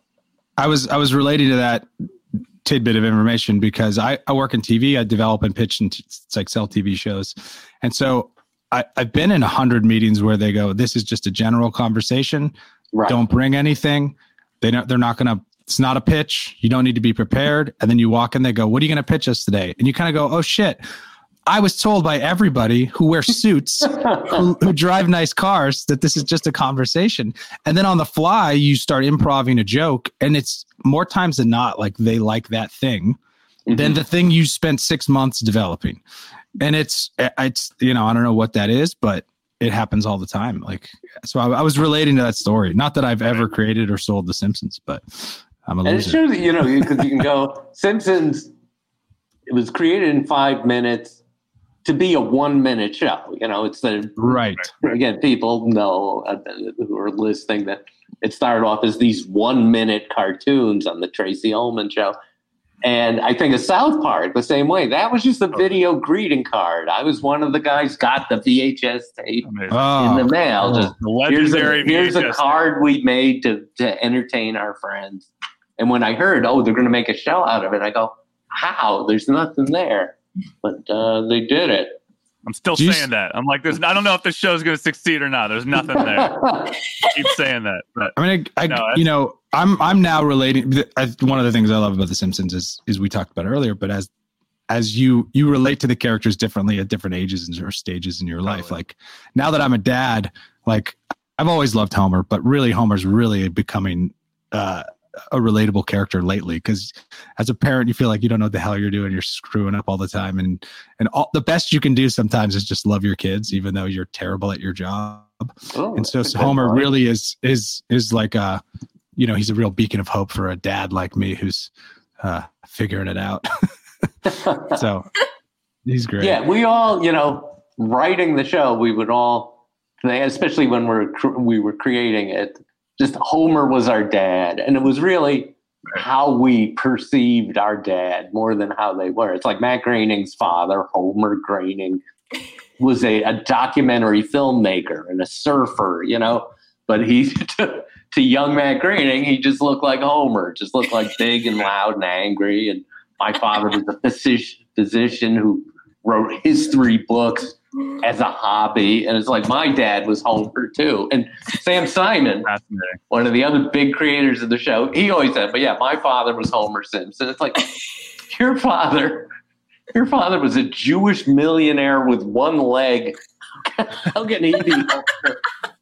[SPEAKER 8] I was, I was relating to that tidbit of information because I, I work in T V. I develop and pitch and it's like sell T V shows. And so I, I've been in a hundred meetings where they go, this is just a general conversation.
[SPEAKER 9] Right.
[SPEAKER 8] Don't bring anything. They don't, they're not going to, it's not a pitch. You don't need to be prepared. And then you walk in, they go, what are you going to pitch us today? And you kind of go, oh shit. I was told by everybody who wear suits, who, who drive nice cars, that this is just a conversation. And then on the fly, you start improvising a joke. And it's more times than not, like they like that thing mm-hmm. than the thing you spent six months developing. And it's, it's, you know, I don't know what that is, but it happens all the time. Like, so I, I was relating to that story. Not that I've ever created or sold The Simpsons, but I'm a loser.
[SPEAKER 9] And it shows, you know, because you can go, Simpsons, it was created in five minutes. To be a one minute show, you know, it's the
[SPEAKER 8] right.
[SPEAKER 9] Again, people know uh, who are listening that it started off as these one minute cartoons on the Tracy Ullman show. And I think of South Park the same way. That was just a video greeting card. I was one of the guys got the V H S tape oh, in the mail.
[SPEAKER 7] Oh,
[SPEAKER 9] just,
[SPEAKER 7] the legendary
[SPEAKER 9] here's a, here's
[SPEAKER 7] V H S
[SPEAKER 9] a card we made to, to entertain our friends. And when I heard, oh, they're going to make a show out of it, I go, how? There's nothing there. But uh, they did it.
[SPEAKER 7] I'm still Jeez. saying that. I'm like, there's. I don't know if this show's going to succeed or not. There's nothing there. I keep saying that. But
[SPEAKER 8] I mean, I, I no, you know, I'm I'm now relating. I, one of the things I love about The Simpsons is is we talked about earlier, but as as you you relate to the characters differently at different ages and or stages in your life. Totally. Like now that I'm a dad, like I've always loved Homer, but really Homer's really becoming. Uh, a relatable character lately because as a parent you feel like you don't know what the hell you're doing, you're screwing up all the time, and and all the best you can do sometimes is just love your kids even though you're terrible at your job. Oh, and so, so Homer point. really is is is like a, you know, he's a real beacon of hope for a dad like me who's uh figuring it out. So he's great.
[SPEAKER 9] Yeah, we all, you know, writing the show, we would all, especially when we're we were creating it, just Homer was our dad. And it was really how we perceived our dad more than how they were. It's like Matt Groening's father, Homer Groening, was a, a documentary filmmaker and a surfer, you know. But he, to, to young Matt Groening, he just looked like Homer, just looked like big and loud and angry. And my father was a physician, physician who wrote history books as a hobby. And it's like my dad was Homer too. And Sam Simon, one of the other big creators of the show, he always said, but yeah, my father was Homer Simpson. It's like, your father, your father was a Jewish millionaire with one leg. How can he be Homer?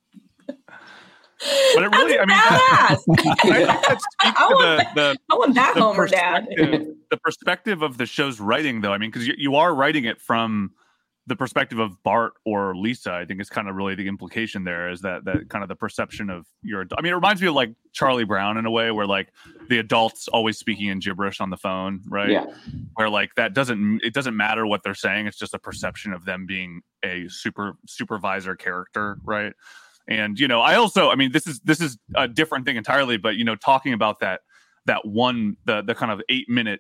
[SPEAKER 7] But it really, I mean, I think that speaks
[SPEAKER 6] I
[SPEAKER 7] to
[SPEAKER 6] want
[SPEAKER 7] the,
[SPEAKER 6] that,
[SPEAKER 7] the,
[SPEAKER 6] I want that
[SPEAKER 7] the
[SPEAKER 6] Homer dad.
[SPEAKER 7] The perspective of the show's writing, though. I mean, because you, you are writing it from the perspective of Bart or Lisa. I think is kind of really the implication there is that that kind of the perception of your. I mean, it reminds me of like Charlie Brown in a way, where like the adults always speaking in gibberish on the phone, right?
[SPEAKER 9] Yeah.
[SPEAKER 7] Where like that doesn't it doesn't matter what they're saying. It's just a perception of them being a super supervisor character, right? And, you know, I also, I mean, this is, this is a different thing entirely, but, you know, talking about that, that one, the, the kind of eight minute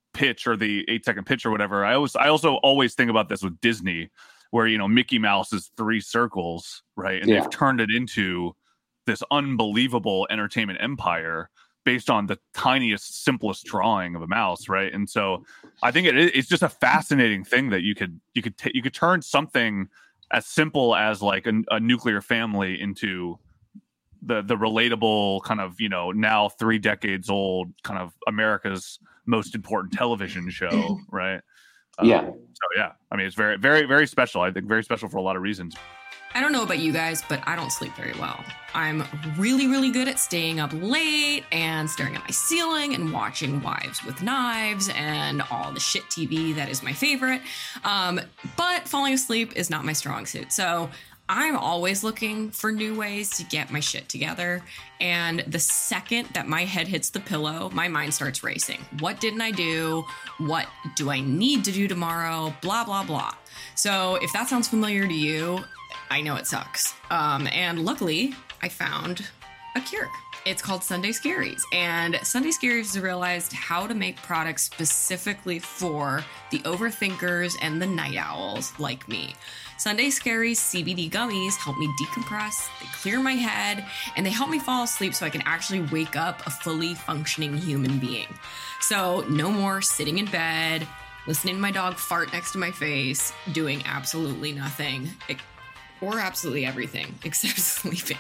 [SPEAKER 7] pitch or the eight second pitch or whatever. I always, I also always think about this with Disney, where, you know, Mickey Mouse is three circles, right? And yeah. they've turned it into this unbelievable entertainment empire based on the tiniest, simplest drawing of a mouse, right? And so I think it, it's just a fascinating thing that you could, you could, t- you could turn something as simple as like a, a nuclear family into the the relatable kind of, you know, now three decades old kind of America's most important television show, right?
[SPEAKER 9] Yeah.
[SPEAKER 7] Um, so yeah, I mean, it's very, very, very special. I think very special for a lot of reasons.
[SPEAKER 10] I don't know about you guys, but I don't sleep very well. I'm really, really good at staying up late and staring at my ceiling and watching Wives with Knives and all the shit T V that is my favorite. Um, but falling asleep is not my strong suit. So I'm always looking for new ways to get my shit together. And the second that my head hits the pillow, my mind starts racing. What didn't I do? What do I need to do tomorrow? Blah, blah, blah. So if that sounds familiar to you, I know it sucks. Um, and luckily, I found a cure. It's called Sunday Scaries. And Sunday Scaries has realized how to make products specifically for the overthinkers and the night owls like me. Sunday Scaries C B D gummies help me decompress, they clear my head, and they help me fall asleep so I can actually wake up a fully functioning human being. So no more sitting in bed, listening to my dog fart next to my face, doing absolutely nothing, or absolutely everything except sleeping.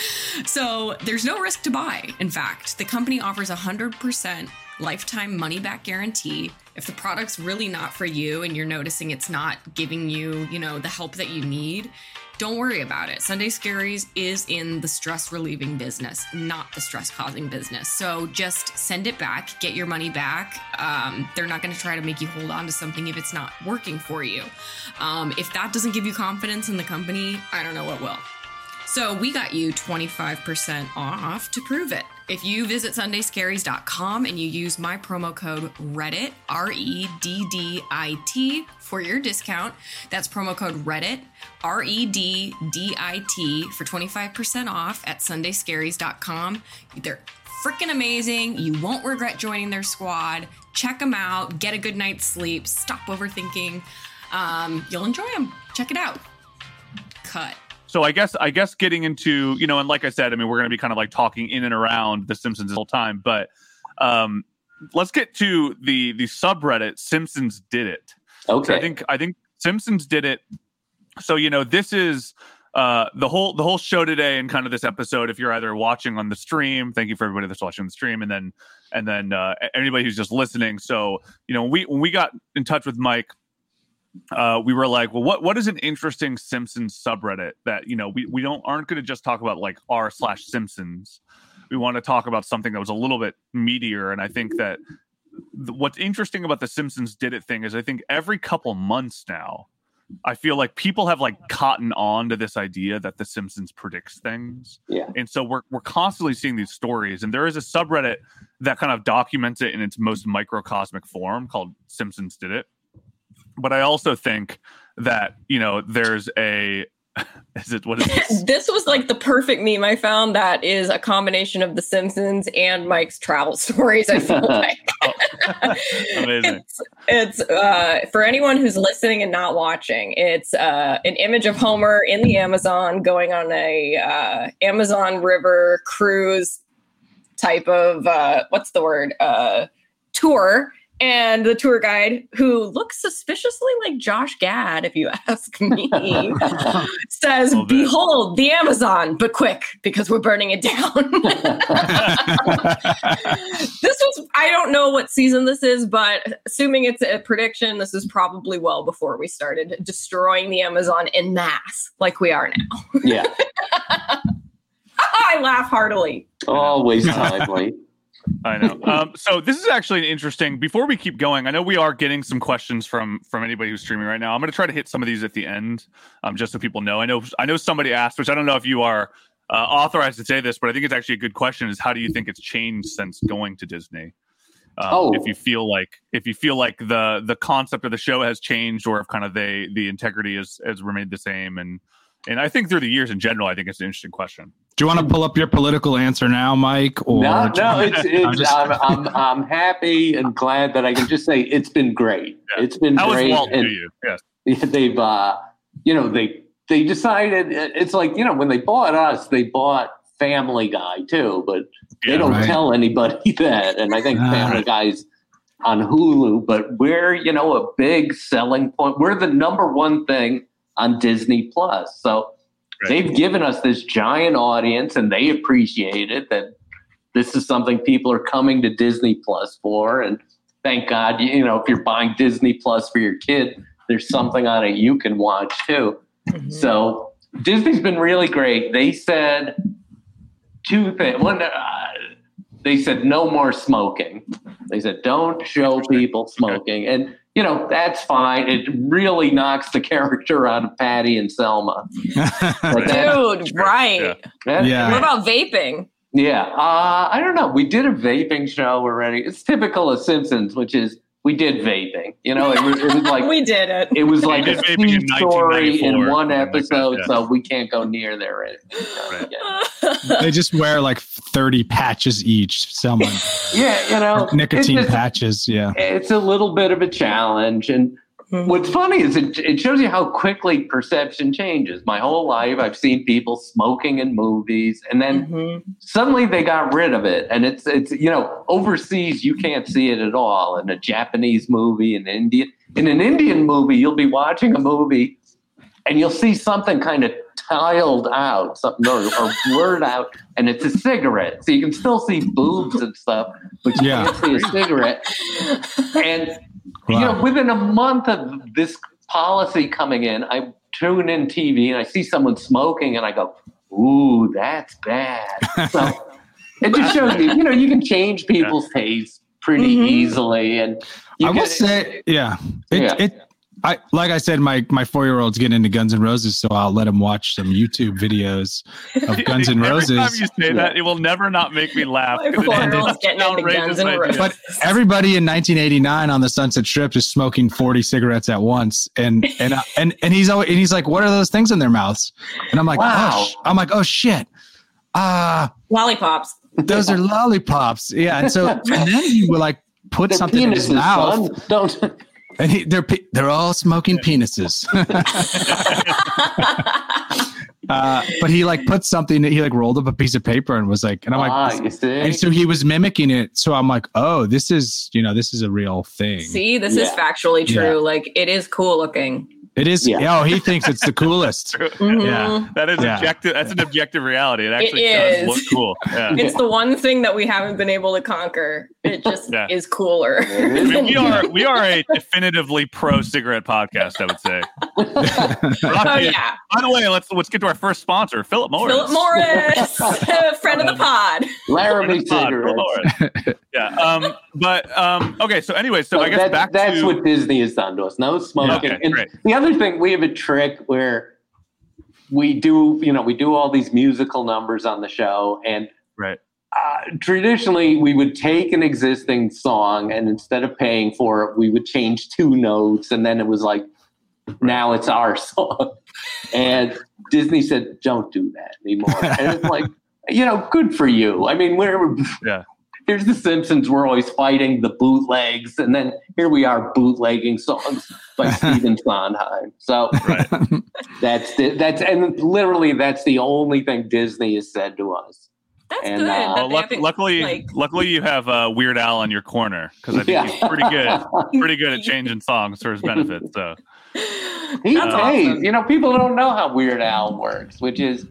[SPEAKER 10] So there's no risk to buy. In fact, the company offers a one hundred percent lifetime money-back guarantee. If the product's really not for you and you're noticing it's not giving you, you know, the help that you need, don't worry about it. Sunday Scaries is in the stress-relieving business, not the stress-causing business. So just send it back, get your money back. Um, they're not going to try to make you hold on to something if it's not working for you. Um, if that doesn't give you confidence in the company, I don't know what will. So we got you twenty-five percent off to prove it. If you visit sunday scaries dot com and you use my promo code REDDIT, R E D D I T, for your discount, that's promo code REDDIT, R E D D I T, for twenty-five percent off at sunday scaries dot com. They're freaking amazing. You won't regret joining their squad. Check them out. Get a good night's sleep. Stop overthinking. Um, you'll enjoy them. Check it out. Cut.
[SPEAKER 7] So I guess I guess getting into, you know, and like I said, I mean, we're going to be kind of like talking in and around The Simpsons the whole time, but um, let's get to the the subreddit Simpsons Did It.
[SPEAKER 9] Okay.
[SPEAKER 7] So I think I think Simpsons Did It. So, you know, this is uh, the whole the whole show today and kind of this episode. If you're either watching on the stream, thank you for everybody that's watching the stream, and then and then uh, anybody who's just listening. So, you know, when we when we got in touch with Mike, Uh, we were like, well, what what is an interesting Simpsons subreddit that, you know, we, we don't aren't going to just talk about like r slash Simpsons. We want to talk about something that was a little bit meatier. And I think that th- what's interesting about the Simpsons Did It thing is I think every couple months now, I feel like people have like cottoned on to this idea that the Simpsons predicts things.
[SPEAKER 9] Yeah.
[SPEAKER 7] And so we're we're constantly seeing these stories, and there is a subreddit that kind of documents it in its most microcosmic form called Simpsons Did It. But I also think that, you know, there's a, is it, what is this?
[SPEAKER 6] This was like the perfect meme I found that is a combination of The Simpsons and Mike's travel stories, I feel like.
[SPEAKER 7] Oh, amazing.
[SPEAKER 6] It's, it's uh, for anyone who's listening and not watching, it's uh, an image of Homer in the Amazon going on a uh, Amazon River cruise type of, uh, what's the word, uh, tour. And the tour guide, who looks suspiciously like Josh Gad, if you ask me, says, "Behold the Amazon, but quick, because we're burning it down." This was, I don't know what season this is, but assuming it's a prediction, this is probably well before we started destroying the Amazon en masse like we are now.
[SPEAKER 9] Yeah.
[SPEAKER 6] I laugh heartily.
[SPEAKER 9] Always timely.
[SPEAKER 7] I know. Um, so this is actually an interesting, before we keep going, I know we are getting some questions from from anybody who's streaming right now. I'm going to try to hit some of these at the end, um, just so people know. I know I know somebody asked, which I don't know if you are uh, authorized to say this, but I think it's actually a good question, is how do you think it's changed since going to Disney? Um,
[SPEAKER 9] oh.
[SPEAKER 7] If you feel like if you feel like the the concept of the show has changed, or if kind of they the integrity has, has remained the same. And And I think through the years in general, I think it's an interesting question.
[SPEAKER 8] Do you want to pull up your political answer now, Mike? Or
[SPEAKER 9] no, no, it's, it's
[SPEAKER 8] I'm, just...
[SPEAKER 9] I'm, I'm, I'm happy and glad that I can just say it's been great. Yeah. It's been
[SPEAKER 7] How
[SPEAKER 9] great.
[SPEAKER 7] How was Walt
[SPEAKER 9] and
[SPEAKER 7] to you? Yes.
[SPEAKER 9] They've, uh, you know, they they decided it's like, you know, when they bought us, they bought Family Guy too, but yeah, they don't right. tell anybody that. And I think uh, Family Guy's on Hulu, but we're, you know, a big selling point. We're the number one thing on Disney Plus. So right. they've given us this giant audience and they appreciate it, that this is something people are coming to Disney Plus for. And thank God, you know, if you're buying Disney Plus for your kid, there's something on it you can watch too. Mm-hmm. So Disney's been really great. They said two things. One, uh, they said no more smoking. They said don't show people smoking. And, you know, that's fine. It really knocks the character out of Patty and Selma.
[SPEAKER 6] Dude, right.
[SPEAKER 8] Yeah. That, yeah.
[SPEAKER 6] What about vaping?
[SPEAKER 9] Yeah. Uh, I don't know. We did a vaping show already. It's typical of Simpsons, which is we did vaping. You know, it was, it was like
[SPEAKER 6] we did it.
[SPEAKER 9] It was like a
[SPEAKER 7] in
[SPEAKER 9] story in one episode, like that, yeah. so we can't go near there. Right.
[SPEAKER 8] They just wear like thirty patches each. Someone,
[SPEAKER 9] yeah, you know,
[SPEAKER 8] nicotine just, patches. Yeah,
[SPEAKER 9] it's a little bit of a challenge. And mm-hmm. what's funny is it it shows you how quickly perception changes. My whole life, I've seen people smoking in movies, and then mm-hmm. suddenly they got rid of it. And it's it's you know, overseas you can't see it at all. In a Japanese movie, in Indian, in an Indian movie, you'll be watching a movie, and you'll see something kind of tiled out, something or, or blurred out, and it's a cigarette. So you can still see boobs and stuff, but you yeah. can't see a cigarette. And wow. you know, within a month of this policy coming in, I tune in T V and I see someone smoking, and I go, "Ooh, that's bad." So it just shows you, you know, you can change people's yeah. tastes pretty mm-hmm. easily. And you
[SPEAKER 8] I
[SPEAKER 9] can,
[SPEAKER 8] will say, yeah, it,
[SPEAKER 9] yeah.
[SPEAKER 8] it. I like I said, my my four year old's getting into Guns N' Roses, so I'll let him watch some YouTube videos of Guns N' Roses.
[SPEAKER 7] Every time you say that, it will never not make me laugh.
[SPEAKER 6] My four year old's getting into Guns N' Roses.
[SPEAKER 8] But everybody in nineteen eighty-nine on the Sunset Strip is smoking forty cigarettes at once, and and uh, and and he's always and he's like, "What are those things in their mouths?" And I'm like,
[SPEAKER 9] wow.
[SPEAKER 8] "Oh, sh-. I'm like, oh shit, ah, uh,
[SPEAKER 6] lollipops.
[SPEAKER 8] Those are lollipops." Yeah, and so and then he would like put
[SPEAKER 9] Their
[SPEAKER 8] something in his mouth.
[SPEAKER 9] Son. Don't.
[SPEAKER 8] And he, they're they're all smoking penises. uh, but he like put something. He like rolled up a piece of paper and was like, and I'm
[SPEAKER 9] ah,
[SPEAKER 8] like,
[SPEAKER 9] you see?
[SPEAKER 8] And so he was mimicking it. So I'm like, oh, this is you know this is a real thing.
[SPEAKER 6] See, this yeah. is factually true. Yeah. Like it is cool looking.
[SPEAKER 8] It is. Yeah. Oh, he thinks it's the coolest.
[SPEAKER 6] Mm-hmm.
[SPEAKER 8] Yeah,
[SPEAKER 7] that is
[SPEAKER 8] yeah.
[SPEAKER 7] objective. That's an objective reality. It actually
[SPEAKER 6] it
[SPEAKER 7] does look cool. Yeah.
[SPEAKER 6] It's the one thing that we haven't been able to conquer. It just yeah. is cooler.
[SPEAKER 7] I mean, we are we are a definitively pro cigarette podcast, I would say.
[SPEAKER 6] Oh yeah.
[SPEAKER 7] By the way, let's let's get to our first sponsor, Philip Morris.
[SPEAKER 6] Philip Morris, friend of the pod.
[SPEAKER 9] Laramie cigarettes.
[SPEAKER 7] Yeah. Um. But um. Okay. So anyway, so, so I guess
[SPEAKER 9] that,
[SPEAKER 7] back
[SPEAKER 9] that's
[SPEAKER 7] to
[SPEAKER 9] what Disney has done to us. No smoking.
[SPEAKER 7] Okay,
[SPEAKER 9] and
[SPEAKER 7] great.
[SPEAKER 9] the other thing, we have a trick where we do, you know, we do all these musical numbers on the show, and
[SPEAKER 7] right.
[SPEAKER 9] Uh, traditionally, we would take an existing song, and instead of paying for it, we would change two notes, and then it was like, now it's our song. And Disney said, "Don't do that anymore." And it's like, you know, good for you. I mean, we're
[SPEAKER 7] yeah.
[SPEAKER 9] Here's The Simpsons. We're always fighting the bootlegs, and then here we are bootlegging songs by Stephen Sondheim. So
[SPEAKER 7] right.
[SPEAKER 9] that's the, that's and literally that's the only thing Disney has said to us.
[SPEAKER 6] That's
[SPEAKER 9] and,
[SPEAKER 6] good.
[SPEAKER 9] Uh,
[SPEAKER 7] well, luck, luckily,
[SPEAKER 6] like...
[SPEAKER 7] luckily you have uh, Weird Al on your corner, because I think
[SPEAKER 9] yeah.
[SPEAKER 7] he's pretty good, pretty good at changing songs for his benefit. So
[SPEAKER 9] he
[SPEAKER 6] That's
[SPEAKER 9] pays.
[SPEAKER 6] awesome.
[SPEAKER 9] You know, people don't know how Weird Al works, which is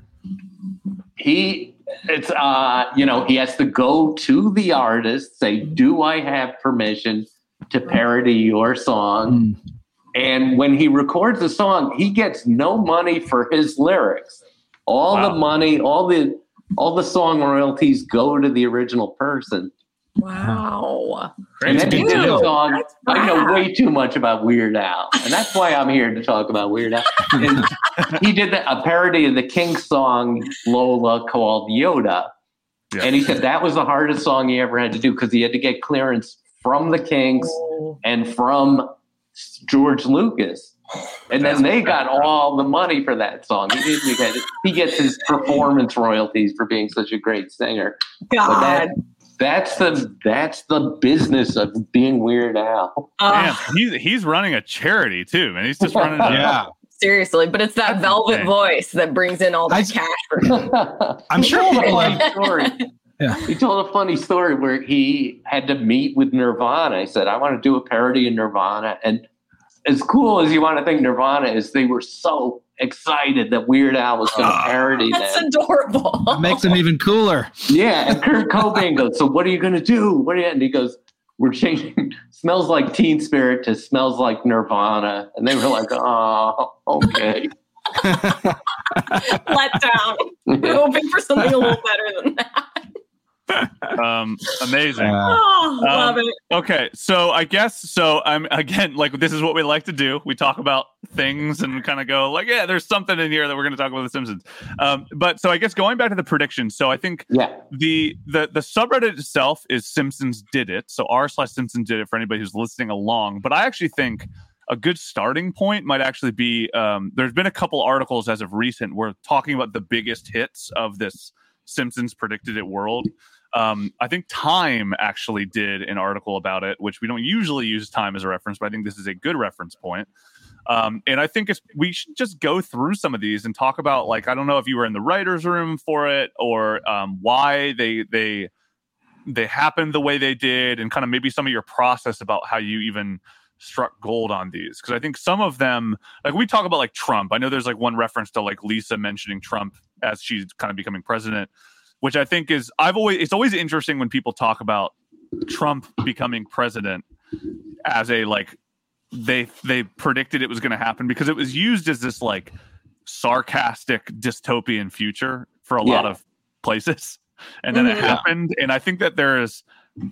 [SPEAKER 9] he. It's uh, you know, he has to go to the artist, say, "Do I have permission to parody your song?" Mm. And when he records a song, he gets no money for his lyrics. All wow. the money, all the all the song royalties go to the original person.
[SPEAKER 6] Wow.
[SPEAKER 9] And then he did a song. I know way too much about Weird Al, and that's why I'm here to talk about Weird Al. And he did a parody of the Kinks song Lola called Yoda. Yeah. And he said that was the hardest song he ever had to do, because he had to get clearance from the Kinks oh. and from George Lucas. And then they got all the money for that song. He didn't get it. He gets his performance royalties for being such a great singer.
[SPEAKER 6] God.
[SPEAKER 9] That, that's the that's the business of being Weird Al.
[SPEAKER 7] Man, he's he's running a charity too, man. He's just running. A,
[SPEAKER 8] Yeah.
[SPEAKER 6] Seriously, but it's that
[SPEAKER 7] That's
[SPEAKER 6] velvet
[SPEAKER 7] insane.
[SPEAKER 6] voice that brings in all that
[SPEAKER 8] I-
[SPEAKER 6] cash for him.
[SPEAKER 8] I'm sure
[SPEAKER 9] He told
[SPEAKER 8] people
[SPEAKER 9] a
[SPEAKER 8] like,
[SPEAKER 9] funny story.
[SPEAKER 8] Yeah.
[SPEAKER 9] He told a funny story where he had to meet with Nirvana. He said, I want to do a parody of Nirvana. And as cool as you want to think Nirvana is, they were so excited that Weird Al was going to parody
[SPEAKER 6] That's
[SPEAKER 9] them.
[SPEAKER 6] adorable.
[SPEAKER 8] it makes them even cooler.
[SPEAKER 9] Yeah, and Kurt Cobain goes, so what are you going to do? What are you? And he goes, we're changing Smells Like Teen Spirit to Smells Like Nirvana. And they were like, oh, okay.
[SPEAKER 6] Let down. We're hoping for something a little better than that.
[SPEAKER 7] Um, amazing.
[SPEAKER 8] Uh,
[SPEAKER 6] Oh, love
[SPEAKER 7] Um,
[SPEAKER 6] it.
[SPEAKER 7] Okay, so I guess so. I'm again like this is what we like to do. We talk about things and kind of go like, yeah, there's something in here that we're going to talk about The Simpsons. Um, but so I guess going back to the predictions. So I think
[SPEAKER 9] Yeah.
[SPEAKER 7] the the the subreddit itself is Simpsons Did It. So r slash Simpsons Did It for anybody who's listening along. But I actually think a good starting point might actually be um, there's been a couple articles as of recent where talking about the biggest hits of this Simpsons Predicted It world. Um, I think Time actually did an article about it, which we don't usually use Time as a reference, but I think this is a good reference point. Um, and I think it's, we should just go through some of these and talk about, like, I don't know if you were in the writer's room for it or um, why they they they happened the way they did, and kind of maybe some of your process about how you even struck gold on these. Because I think some of them, like we talk about like Trump. I know there's like one reference to like Lisa mentioning Trump as she's kind of becoming president, which I think is, I've always, it's always interesting when people talk about Trump becoming president as a, like, they, they predicted it was going to happen, because it was used as this like sarcastic dystopian future for a lot
[SPEAKER 9] Yeah.
[SPEAKER 7] of places. And then it
[SPEAKER 6] Mhm.
[SPEAKER 7] happened. And I think that there is,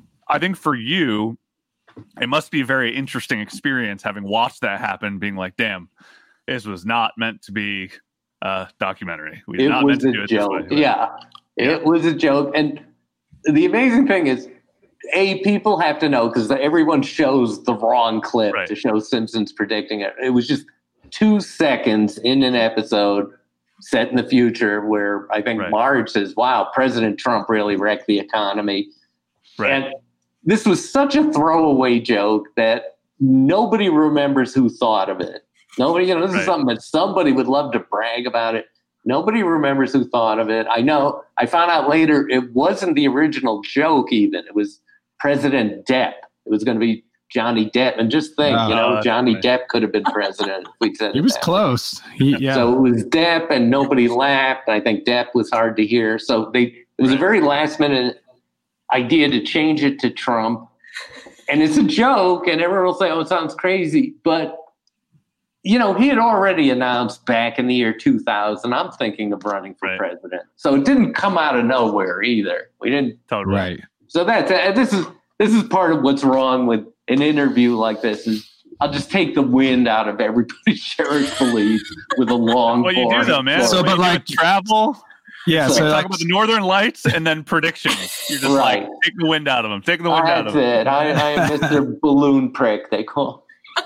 [SPEAKER 7] I think for you, it must be a very interesting experience having watched that happen, being like, damn, this was not meant to be a documentary. We did
[SPEAKER 9] It
[SPEAKER 7] not
[SPEAKER 9] was
[SPEAKER 7] meant to
[SPEAKER 9] a
[SPEAKER 7] do it
[SPEAKER 9] joke.
[SPEAKER 7] this way.
[SPEAKER 9] Yeah. It was a joke. And the amazing thing is, A, people have to know, because everyone shows the wrong clip
[SPEAKER 7] Right.
[SPEAKER 9] to show Simpsons predicting it. It was just two seconds in an episode set in the future where I think
[SPEAKER 7] Right.
[SPEAKER 9] Marge says, wow, President Trump really wrecked the economy.
[SPEAKER 7] Right.
[SPEAKER 9] And this was such a throwaway joke that nobody remembers who thought of it. Nobody, you know, this
[SPEAKER 7] Right.
[SPEAKER 9] is something that somebody would love to brag about it. Nobody remembers who thought of it. I know. I found out later it wasn't the original joke even. It was President Depp. It was going to be Johnny Depp. And just think,
[SPEAKER 8] Oh,
[SPEAKER 9] you know,
[SPEAKER 7] that's
[SPEAKER 9] Johnny
[SPEAKER 7] funny.
[SPEAKER 9] Depp could have been president if we said
[SPEAKER 8] he
[SPEAKER 9] it
[SPEAKER 8] was
[SPEAKER 9] that way.
[SPEAKER 8] close. He, yeah.
[SPEAKER 9] So it was Depp and nobody laughed. I think Depp was hard to hear. So they it was a very last minute idea to change it to Trump. And it's a joke and everyone will say, oh, it sounds crazy. But, you know, he had already announced back in the year two thousand, I'm thinking of running for
[SPEAKER 7] Right.
[SPEAKER 9] president. So it didn't come out of nowhere either. We didn't.
[SPEAKER 7] Totally.
[SPEAKER 8] right.
[SPEAKER 9] So that's uh, this is this is part of what's wrong with an interview like this is I'll just take the wind out of everybody's cherished belief with a long.
[SPEAKER 7] Well, you do
[SPEAKER 9] boring
[SPEAKER 7] though, man.
[SPEAKER 9] story.
[SPEAKER 8] So,
[SPEAKER 7] What
[SPEAKER 8] but
[SPEAKER 7] you do
[SPEAKER 8] like-
[SPEAKER 7] with travel,
[SPEAKER 8] Yeah.
[SPEAKER 9] So
[SPEAKER 8] So,
[SPEAKER 7] talk
[SPEAKER 8] like,
[SPEAKER 7] about the Northern Lights and then predictions. You're just
[SPEAKER 9] Right.
[SPEAKER 7] like, take the wind out of them. Take the wind out
[SPEAKER 9] That's
[SPEAKER 7] of them.
[SPEAKER 9] it. I, I am Mister Balloon Prick. They call.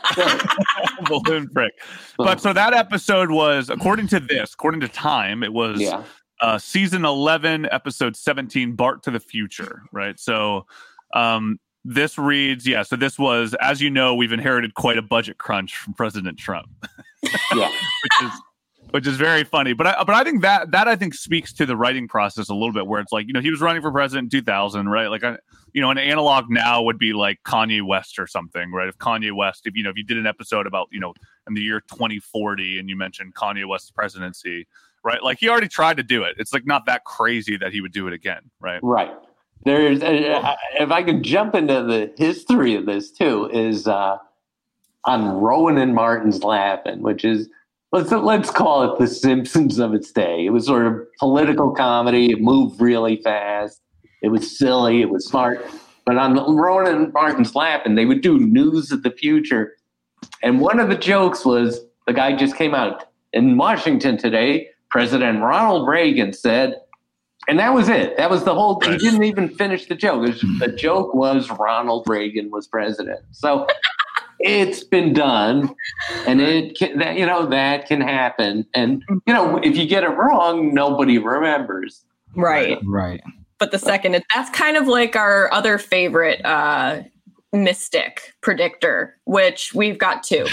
[SPEAKER 7] Balloon prick. But so that episode was, according to this, according to Time, it was
[SPEAKER 9] Yeah.
[SPEAKER 7] uh, season eleven, episode seventeen, Bart to the Future, right? So um, this reads, yeah, so this was, as you know, we've inherited quite a budget crunch from President Trump,
[SPEAKER 9] Yeah.
[SPEAKER 7] which is which is very funny. But I, but I think that that I think speaks to the writing process a little bit, where it's like, you know, he was running for president in two thousand, right? Like, I, you know, an analog now would be like Kanye West or something, right? If Kanye West, if you know, if you did an episode about, you know, in the year twenty forty and you mentioned Kanye West's presidency, right? Like, he already tried to do it. It's like not that crazy that he would do it again, right?
[SPEAKER 9] Right. There's, uh, if I could jump into the history of this too, is uh, on Rowan and Martin's Laughing, which is, let's let's call it the Simpsons of its day. It was sort of political comedy. It moved really fast. It was silly. It was smart. But on Rowan and Martin's Laughing, they would do news of the future. And one of the jokes was, the guy just came out, in Washington today, President Ronald Reagan said, and that was it. That was the whole thing. He
[SPEAKER 7] Right.
[SPEAKER 9] didn't even finish the joke. It was, the joke was Ronald Reagan was president. So it's been done, and it can, that, you know, that can happen. And, you know, if you get it wrong, nobody remembers.
[SPEAKER 6] Right.
[SPEAKER 8] Right.
[SPEAKER 6] But the second, it, that's kind of like our other favorite uh, mystic predictor, which we've got two.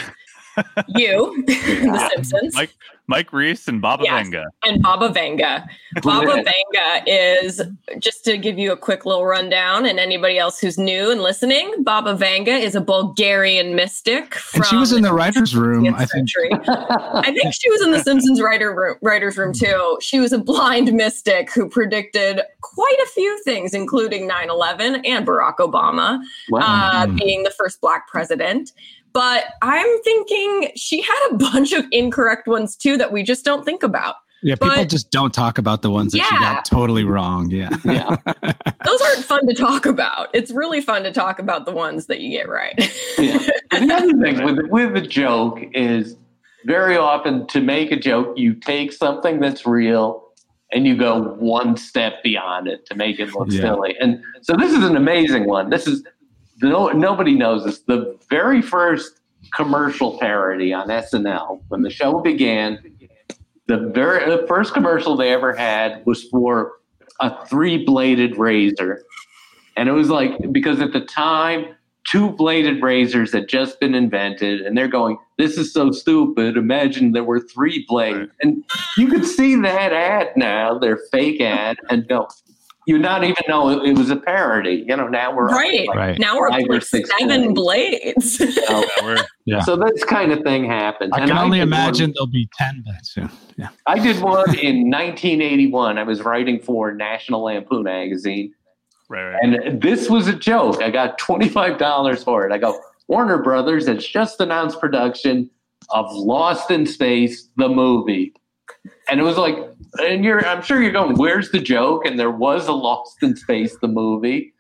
[SPEAKER 6] You, The Simpsons.
[SPEAKER 7] Mike, Mike Reese and Baba
[SPEAKER 6] Yes,
[SPEAKER 7] Vanga.
[SPEAKER 6] and Baba Vanga. Baba Vanga is, just to give you a quick little rundown, and anybody else who's new and listening, Baba Vanga is a Bulgarian mystic. From
[SPEAKER 8] And she was in the writer's room, I think.
[SPEAKER 6] century. I think she was in the Simpsons writer room, writer's room too. She was a blind mystic who predicted quite a few things, including nine eleven and Barack Obama
[SPEAKER 9] Wow.
[SPEAKER 6] uh, being the first Black president. But I'm thinking she had a bunch of incorrect ones too that we just don't think about.
[SPEAKER 8] Yeah, people
[SPEAKER 6] But-
[SPEAKER 8] just don't talk about the ones that she
[SPEAKER 6] Yeah.
[SPEAKER 8] got totally wrong. Yeah.
[SPEAKER 9] Yeah.
[SPEAKER 6] Those aren't fun to talk about. It's really fun to talk about the ones that you get right.
[SPEAKER 9] Yeah. The other thing with with a joke is very often to make a joke, you take something that's real and you go one step beyond it to make it look
[SPEAKER 8] Yeah.
[SPEAKER 9] silly. And so this is an amazing one. This is no nobody knows this. The very first commercial parody on S N L when the show began. The very the first commercial they ever had was for a three-bladed razor. And it was like, because at the time, two-bladed razors had just been invented, and they're going, this is so stupid. Imagine there were three blades.
[SPEAKER 7] Right.
[SPEAKER 9] And you could see that ad now, their fake ad, and go, you not even know it, it was a parody. You know, now we're
[SPEAKER 6] Right.
[SPEAKER 9] Like,
[SPEAKER 8] Right.
[SPEAKER 6] Now we're up
[SPEAKER 9] Five
[SPEAKER 6] to
[SPEAKER 9] or
[SPEAKER 6] like
[SPEAKER 9] six
[SPEAKER 6] seven blades.
[SPEAKER 9] you know,
[SPEAKER 7] Yeah, we're-
[SPEAKER 8] Yeah.
[SPEAKER 9] So this kind of thing happens.
[SPEAKER 8] I
[SPEAKER 9] And
[SPEAKER 8] can only
[SPEAKER 9] did one-
[SPEAKER 8] imagine there'll be ten blades soon. Yeah.
[SPEAKER 9] I did one in nineteen eighty-one. I was writing for National Lampoon magazine.
[SPEAKER 7] right, right.
[SPEAKER 9] And this was a joke. I got twenty-five dollars for it. I go, Warner Brothers has just announced production of Lost in Space, the movie. And it was like, and you're, I'm sure you're going, where's the joke? And there was a Lost in Space, the movie,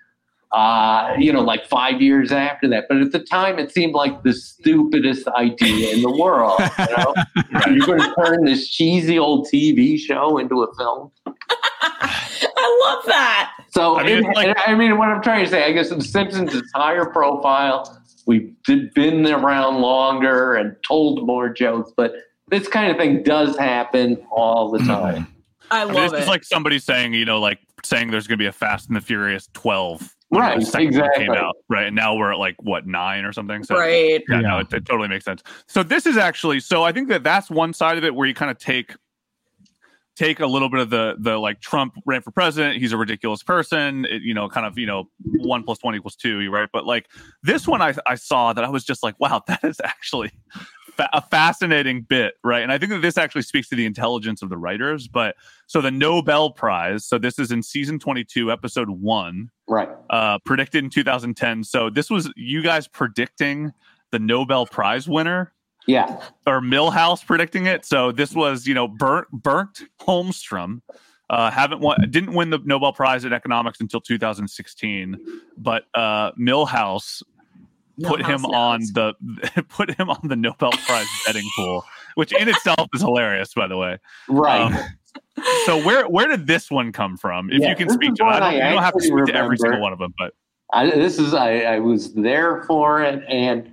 [SPEAKER 9] uh, you know, like five years after that. But at the time, it seemed like the stupidest idea in the world. You know? You're going to turn this cheesy old T V show into a film.
[SPEAKER 6] I love that.
[SPEAKER 9] So,
[SPEAKER 7] I mean,
[SPEAKER 9] it-
[SPEAKER 7] it's like-
[SPEAKER 9] I mean, what I'm trying to say, I guess The Simpsons is higher profile. We've did- been around longer and told more jokes, but this kind of thing does happen all the time.
[SPEAKER 6] I
[SPEAKER 7] I mean,
[SPEAKER 6] love
[SPEAKER 7] it's
[SPEAKER 6] it.
[SPEAKER 7] like somebody saying, you know, like saying there's going to be a Fast and the Furious twelve. when
[SPEAKER 9] Right,
[SPEAKER 7] the second one
[SPEAKER 9] exactly.
[SPEAKER 7] Came out, right. And now we're at like, what, nine or something? So,
[SPEAKER 6] Right.
[SPEAKER 7] Yeah,
[SPEAKER 8] Yeah.
[SPEAKER 7] no, it, it totally makes sense. So this is actually, so I think that that's one side of it where you kind of take take a little bit of the the like Trump ran for president, he's a ridiculous person, it, you know, kind of, you know, one plus one equals two, right? But like this one I, I saw that I was just like, wow, that is actually fa- a fascinating bit, right? And I think that this actually speaks to the intelligence of the writers. But so the Nobel Prize, so this is in season twenty-two, episode one,
[SPEAKER 9] Right.
[SPEAKER 7] uh, predicted in two thousand ten. So this was you guys predicting the Nobel Prize winner,
[SPEAKER 9] Yeah.
[SPEAKER 7] or Milhouse predicting it. So this was, you know, Burnt Burnt Holmstrom, uh, haven't won, didn't win the Nobel Prize in economics until two thousand sixteen, but uh, Milhouse put him
[SPEAKER 6] Milhouse
[SPEAKER 7] on
[SPEAKER 6] knows.
[SPEAKER 7] the put him on the Nobel Prize betting pool, which in itself is hilarious, by the way.
[SPEAKER 9] Right.
[SPEAKER 7] Um, so where where did this one come from? If
[SPEAKER 9] Yeah,
[SPEAKER 7] you can
[SPEAKER 9] this
[SPEAKER 7] speak
[SPEAKER 9] is
[SPEAKER 7] to it, I
[SPEAKER 9] one
[SPEAKER 7] don't,
[SPEAKER 9] I
[SPEAKER 7] you don't have to
[SPEAKER 9] actually
[SPEAKER 7] speak to every
[SPEAKER 9] remember.
[SPEAKER 7] single one of them, but
[SPEAKER 9] I, this is I, I was there for it, and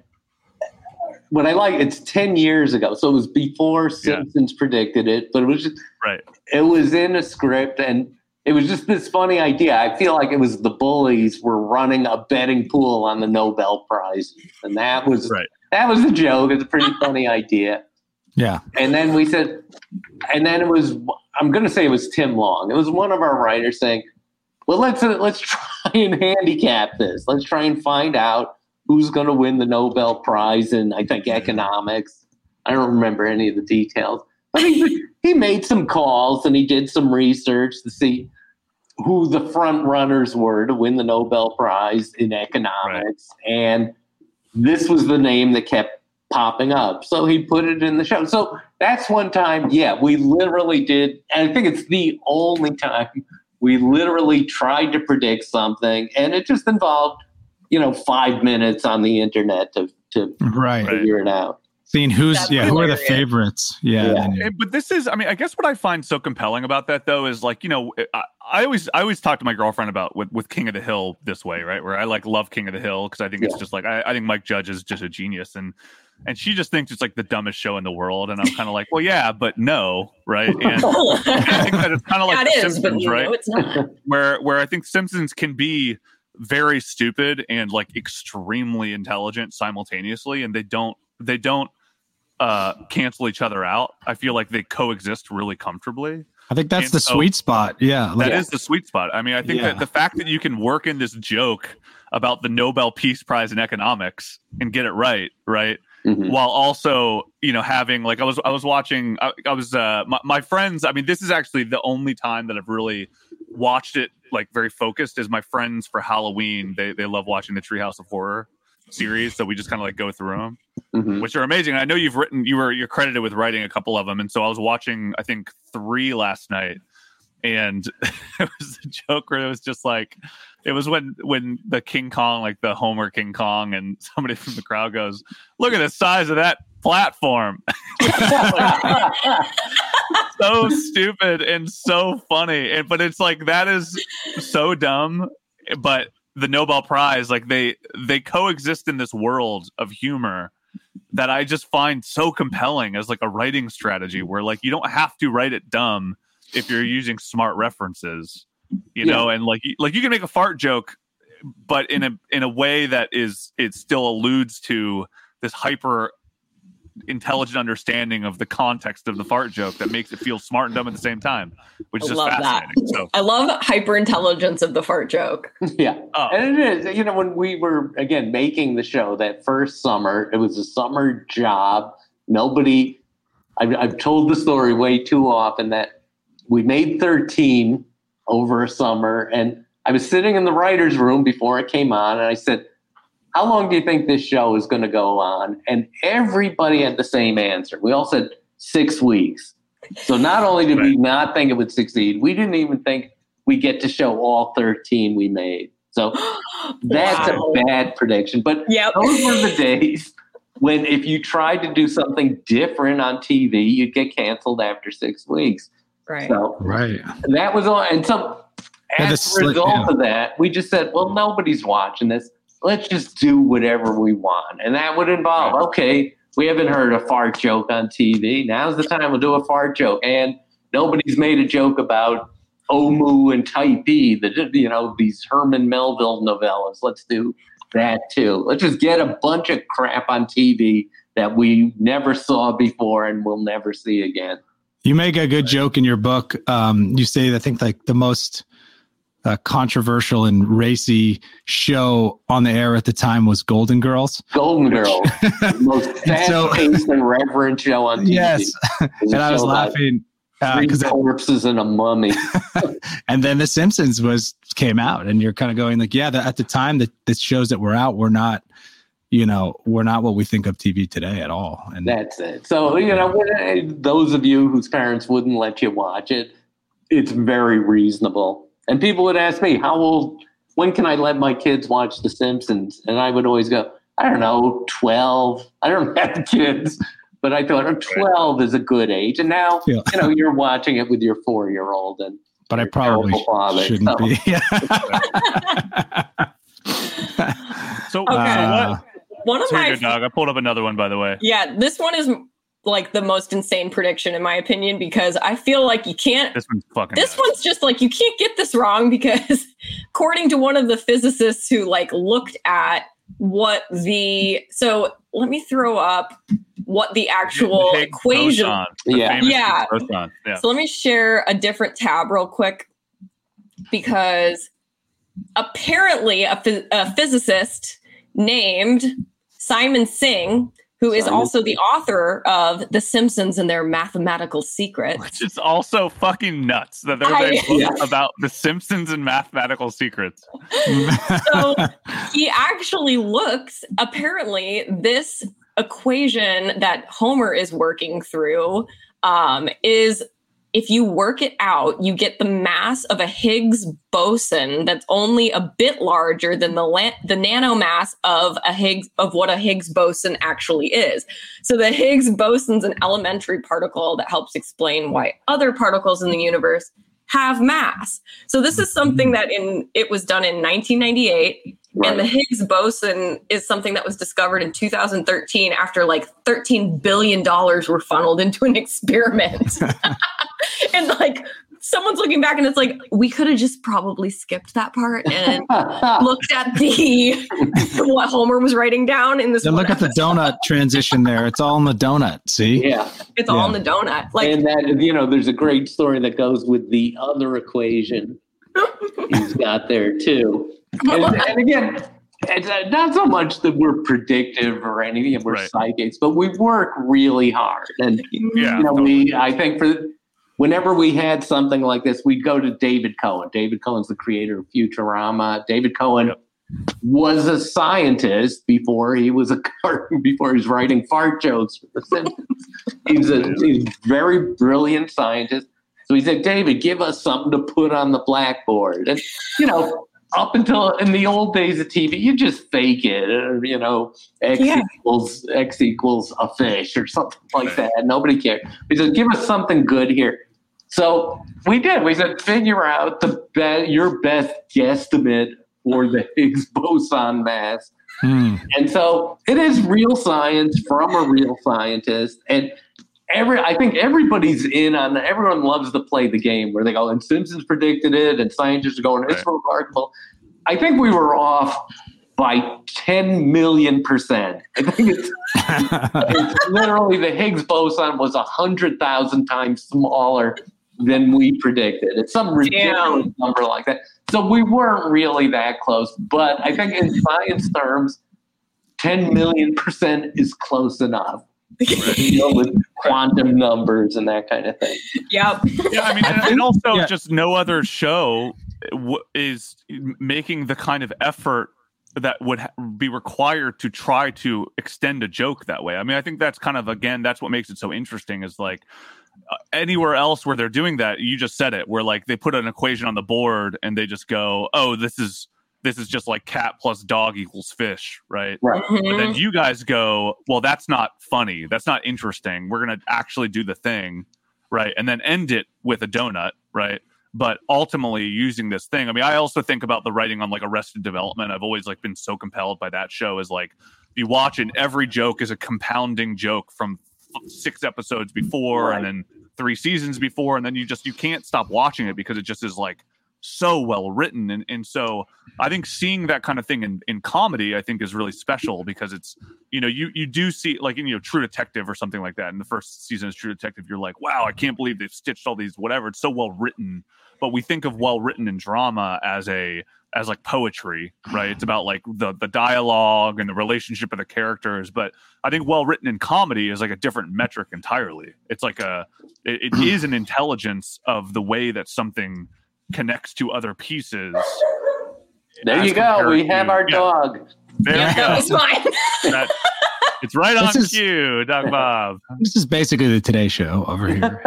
[SPEAKER 9] what I like, it's ten years ago, so it was before Simpsons predicted it, but it was just
[SPEAKER 7] right.
[SPEAKER 9] it was in a script, and it was just this funny idea. I feel like it was the bullies were running a betting pool on the Nobel Prize, and that was
[SPEAKER 7] Right.
[SPEAKER 9] that was a joke. It's a pretty funny idea.
[SPEAKER 8] Yeah.
[SPEAKER 9] And then we said, and then it was, I'm going to say it was Tim Long. It was one of our writers saying, well, let's, uh, let's try and handicap this. Let's try and find out who's going to win the Nobel Prize in, I think, economics. I don't remember any of the details. But he, he made some calls and he did some research to see who the front runners were to win the Nobel Prize in economics. Right. And this was the name that kept popping up. So he put it in the show. So that's one time, yeah, we literally did. And I think it's the only time we literally tried to predict something. And it just involved, you know, five minutes on the internet to, to
[SPEAKER 8] Right.
[SPEAKER 9] figure it out.
[SPEAKER 8] Seeing who's,
[SPEAKER 6] That's
[SPEAKER 8] yeah, who are the
[SPEAKER 6] hilarious.
[SPEAKER 8] favorites? Yeah.
[SPEAKER 9] Yeah.
[SPEAKER 8] then you-
[SPEAKER 7] And- But this is, I mean, I guess what I find so compelling about that, though, is like, you know, I, I always I always talk to my girlfriend about with, with King of the Hill this way, right? Where I like love King of the Hill because I think yeah. it's just like I, I think Mike Judge is just a genius, and and she just thinks it's like the dumbest show in the world, and I'm kind of like, well, yeah, but no, right? And I think that it's kind of like
[SPEAKER 6] yeah,
[SPEAKER 7] the
[SPEAKER 6] it
[SPEAKER 7] Simpsons,
[SPEAKER 6] is, but you
[SPEAKER 7] right?
[SPEAKER 6] know it's not.
[SPEAKER 7] Where where I think Simpsons can be very stupid and like extremely intelligent simultaneously, and they don't they don't uh, cancel each other out. I feel like they coexist really comfortably.
[SPEAKER 8] I think that's
[SPEAKER 7] and
[SPEAKER 8] the
[SPEAKER 7] so,
[SPEAKER 8] sweet spot. Yeah.
[SPEAKER 7] That
[SPEAKER 8] like,
[SPEAKER 7] is the sweet spot. I mean, I think
[SPEAKER 8] yeah.
[SPEAKER 7] that the fact that you can work in this joke about the Nobel Peace Prize in economics and get it right, right? Mm-hmm. While also, you know, having like I was I was watching I, I was uh my, my friends, I mean, this is actually the only time that I've really watched it like very focused is my friends for Halloween. They they love watching the Treehouse of Horror series, so we just kind of like go through them, mm-hmm. which are amazing. I know you've written, you were you're credited with writing a couple of them, and so I was watching, I think three last night, and it was a joke where it was just like, it was when when the King Kong, like the Homer King Kong, and somebody from the crowd goes, "Look at the size of that platform." So stupid and so funny, and but it's like that is so dumb, but the Nobel Prize, like they they coexist in this world of humor that I just find so compelling as like a writing strategy where like you don't have to write it dumb if you're using smart references, you know, yeah. and like like you can make a fart joke, but in a in a way that is it still alludes to this hyper intelligent understanding of the context of the fart joke that makes it feel smart and dumb at the same time, which is
[SPEAKER 6] I
[SPEAKER 7] just
[SPEAKER 6] love
[SPEAKER 7] fascinating.
[SPEAKER 6] That.
[SPEAKER 7] So
[SPEAKER 6] I love hyper intelligence of the fart joke.
[SPEAKER 9] Yeah.
[SPEAKER 7] Oh.
[SPEAKER 9] And it is, you know, when we were again making the show that first summer, it was a summer job. Nobody I've, I've told the story way too often that we made thirteen over a summer, and I was sitting in the writer's room before it came on, and I said, how long do you think this show is going to go on? And everybody had the same answer. We all said six weeks. So not only did right. we not think it would succeed, we didn't even think we get to show all thirteen we made. So that's wow. a bad prediction. But
[SPEAKER 6] yep.
[SPEAKER 9] those were the days when if you tried to do something different on T V, you'd get canceled after six weeks.
[SPEAKER 6] Right.
[SPEAKER 9] So
[SPEAKER 8] right.
[SPEAKER 9] that was all. And so as a result yeah. of that, we just said, well, nobody's watching this. Let's just do whatever we want. And that would involve, okay, we haven't heard a fart joke on T V. Now's the time we'll do a fart joke. And nobody's made a joke about Omu and Type E, the, you know, these Herman Melville novellas. Let's do that too. Let's just get a bunch of crap on T V that we never saw before and we'll never see again.
[SPEAKER 8] You make a good joke in your book. Um, you say, I think, like the most uh, controversial and racy show on the air at the time was Golden Girls.
[SPEAKER 9] Golden Girls, the most fast-paced so, and reverent show on T V.
[SPEAKER 8] Yes, and I was laughing
[SPEAKER 9] because uh, corpses and a mummy.
[SPEAKER 8] And then The Simpsons was came out, and you're kind of going like, yeah, the, at the time that the shows that were out were not. You know, we're not what we think of T V today at all. And
[SPEAKER 9] that's it. So, you know, those of you whose parents wouldn't let you watch it, it's very reasonable. And people would ask me, how old, when can I let my kids watch The Simpsons? And I would always go, I don't know, twelve. I don't have kids, but I thought oh, twelve is a good age. And now, yeah. you know, you're watching it with your four-year-old. And
[SPEAKER 8] but I probably father, shouldn't so. be.
[SPEAKER 7] so,
[SPEAKER 6] okay.
[SPEAKER 7] uh, what?
[SPEAKER 6] One of my
[SPEAKER 7] good dog. I pulled up another one, by the way.
[SPEAKER 6] Yeah, this one is like the most insane prediction in my opinion because I feel like you can't.
[SPEAKER 7] This one's fucking.
[SPEAKER 6] This
[SPEAKER 7] nuts.
[SPEAKER 6] one's just like you can't get this wrong because, according to one of the physicists who like looked at what the so let me throw up what the actual
[SPEAKER 7] the
[SPEAKER 6] equation.
[SPEAKER 7] Boson, the
[SPEAKER 6] yeah, yeah.
[SPEAKER 7] yeah.
[SPEAKER 6] So let me share a different tab real quick because apparently a, phys- a physicist named Simon Singh, who is Simon. also the author of The Simpsons and Their Mathematical Secrets.
[SPEAKER 7] Which is also fucking nuts that there's I, a book yeah. about The Simpsons and Mathematical Secrets.
[SPEAKER 6] So he actually looks, apparently, this equation that Homer is working through um, is, if you work it out, you get the mass of a Higgs boson that's only a bit larger than the la- the nanomass of a Higgs of what a Higgs boson actually is. So the Higgs boson's an elementary particle that helps explain why other particles in the universe have mass. So this is something that in it was done in nineteen ninety-eight. Right. And the Higgs boson is something that was discovered in two thousand thirteen after like thirteen billion dollars were funneled into an experiment. And like someone's looking back and it's like, we could have just probably skipped that part and looked at the what Homer was writing down in this.
[SPEAKER 8] Then look episode. At the donut transition there. It's all in the donut. See?
[SPEAKER 9] Yeah.
[SPEAKER 6] It's
[SPEAKER 8] yeah.
[SPEAKER 6] all in the donut. Like,
[SPEAKER 9] and that, you know, there's a great story that goes with the other equation he's got there too. And, and again, it's not so much that we're predictive or anything, we're right. psychics, but we work really hard. And
[SPEAKER 7] yeah,
[SPEAKER 9] you know,
[SPEAKER 7] totally.
[SPEAKER 9] we I think for whenever we had something like this, we'd go to David Cohen. David Cohen's the creator of Futurama. David Cohen yep. was a scientist before he was a before he was writing fart jokes for The Simpsons. He's a he's a very brilliant scientist. So he said, David, give us something to put on the blackboard. And you know, up until in the old days of T V, you just fake it, or, you know, X yeah. equals X equals a fish or something like that. Nobody cared. He said, give us something good here. So we did. We said, figure out the be- your best guesstimate for the Higgs boson mass. Hmm. And so it is real science from a real scientist. And every I think everybody's in on everyone loves to play the game where they go, and Simpsons predicted it, and scientists are going, it's right. remarkable. I think we were off by ten million percent. I think it's, it's literally the Higgs boson was one hundred thousand times smaller than we predicted. It's some ridiculous Damn. number like that. So we weren't really that close. But I think in science terms, ten million percent is close enough. You know, with quantum numbers and that kind of thing.
[SPEAKER 6] Yep.
[SPEAKER 7] Yeah, I mean, and, and also yeah. just no other show w- is making the kind of effort that would ha- be required to try to extend a joke that way. I mean, I think that's kind of, again, that's what makes it so interesting is like uh, anywhere else where they're doing that, you just said it, where like they put an equation on the board and they just go, oh, this is this is just like cat plus dog equals fish, right?
[SPEAKER 9] Right.
[SPEAKER 6] Mm-hmm.
[SPEAKER 7] But then you guys go, well, that's not funny. That's not interesting. We're going to actually do the thing, right? And then end it with a donut, right? But ultimately using this thing. I mean, I also think about the writing on like Arrested Development. I've always like been so compelled by that show is like you watch it, every joke is a compounding joke from f- six episodes before right. and then three seasons before. And then you just, you can't stop watching it because it just is like, so well written. And and so I think seeing that kind of thing in, in comedy, I think is really special because it's, you know, you, you do see like in, you know, True Detective or something like that. In the first season of True Detective, you're like, wow, I can't believe they've stitched all these, whatever. It's so well written. But we think of well written in drama as a, as like poetry, right? It's about like the, the dialogue and the relationship of the characters. But I think well written in comedy is like a different metric entirely. It's like a, it, it is an intelligence of the way that something connects to other pieces.
[SPEAKER 9] There you go. We have
[SPEAKER 7] to,
[SPEAKER 9] our
[SPEAKER 7] yeah.
[SPEAKER 9] dog.
[SPEAKER 7] There
[SPEAKER 6] yeah,
[SPEAKER 7] we go.
[SPEAKER 6] That was mine.
[SPEAKER 7] that, it's right on
[SPEAKER 8] is,
[SPEAKER 7] cue, Doug Bob.
[SPEAKER 8] This is basically the Today Show over here.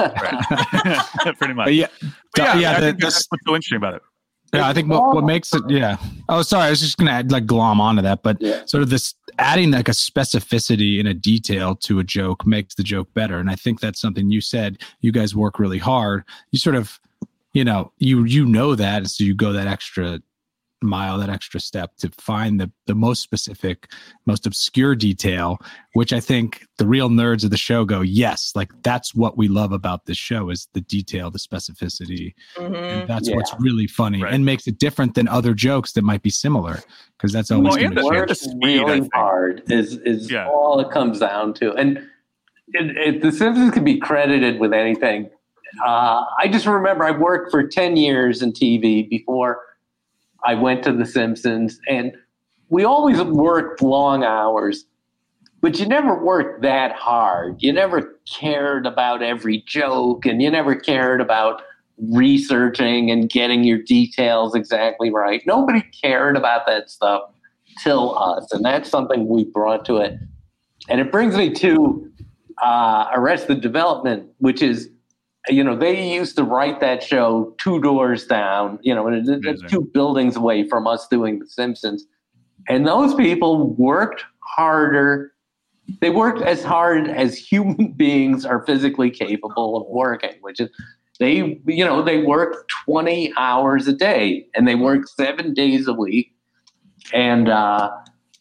[SPEAKER 7] Pretty much.
[SPEAKER 8] But yeah,
[SPEAKER 7] but yeah,
[SPEAKER 8] yeah
[SPEAKER 7] I
[SPEAKER 8] the,
[SPEAKER 7] think that's what's so interesting about it.
[SPEAKER 8] Yeah, I think what, what makes it, yeah. Oh, sorry, I was just going to add, like glom onto that, but yeah. sort of this adding like a specificity and a detail to a joke makes the joke better. And I think that's something you said. You guys work really hard. You sort of, you know, you you know that, so you go that extra mile, that extra step to find the the most specific, most obscure detail, which I think the real nerds of the show go, yes, like that's what we love about this show is the detail, the specificity. Mm-hmm. And that's yeah. what's really funny right. and makes it different than other jokes that might be similar because that's always
[SPEAKER 9] well,
[SPEAKER 8] going to
[SPEAKER 9] work really hard is is yeah. all it comes down to. And it, it, The Simpsons can be credited with anything. Uh, I just remember I worked for ten years in T V before I went to The Simpsons, and we always worked long hours, but you never worked that hard. You never cared about every joke, and you never cared about researching and getting your details exactly right. Nobody cared about that stuff till us, and that's something we brought to it. And it brings me to uh, Arrested Development, which is, you know, they used to write that show two doors down, you know, and it's two buildings away from us doing The Simpsons. And those people worked harder. They worked as hard as human beings are physically capable of working, which is, they, you know, they work twenty hours a day and they work seven days a week. And uh,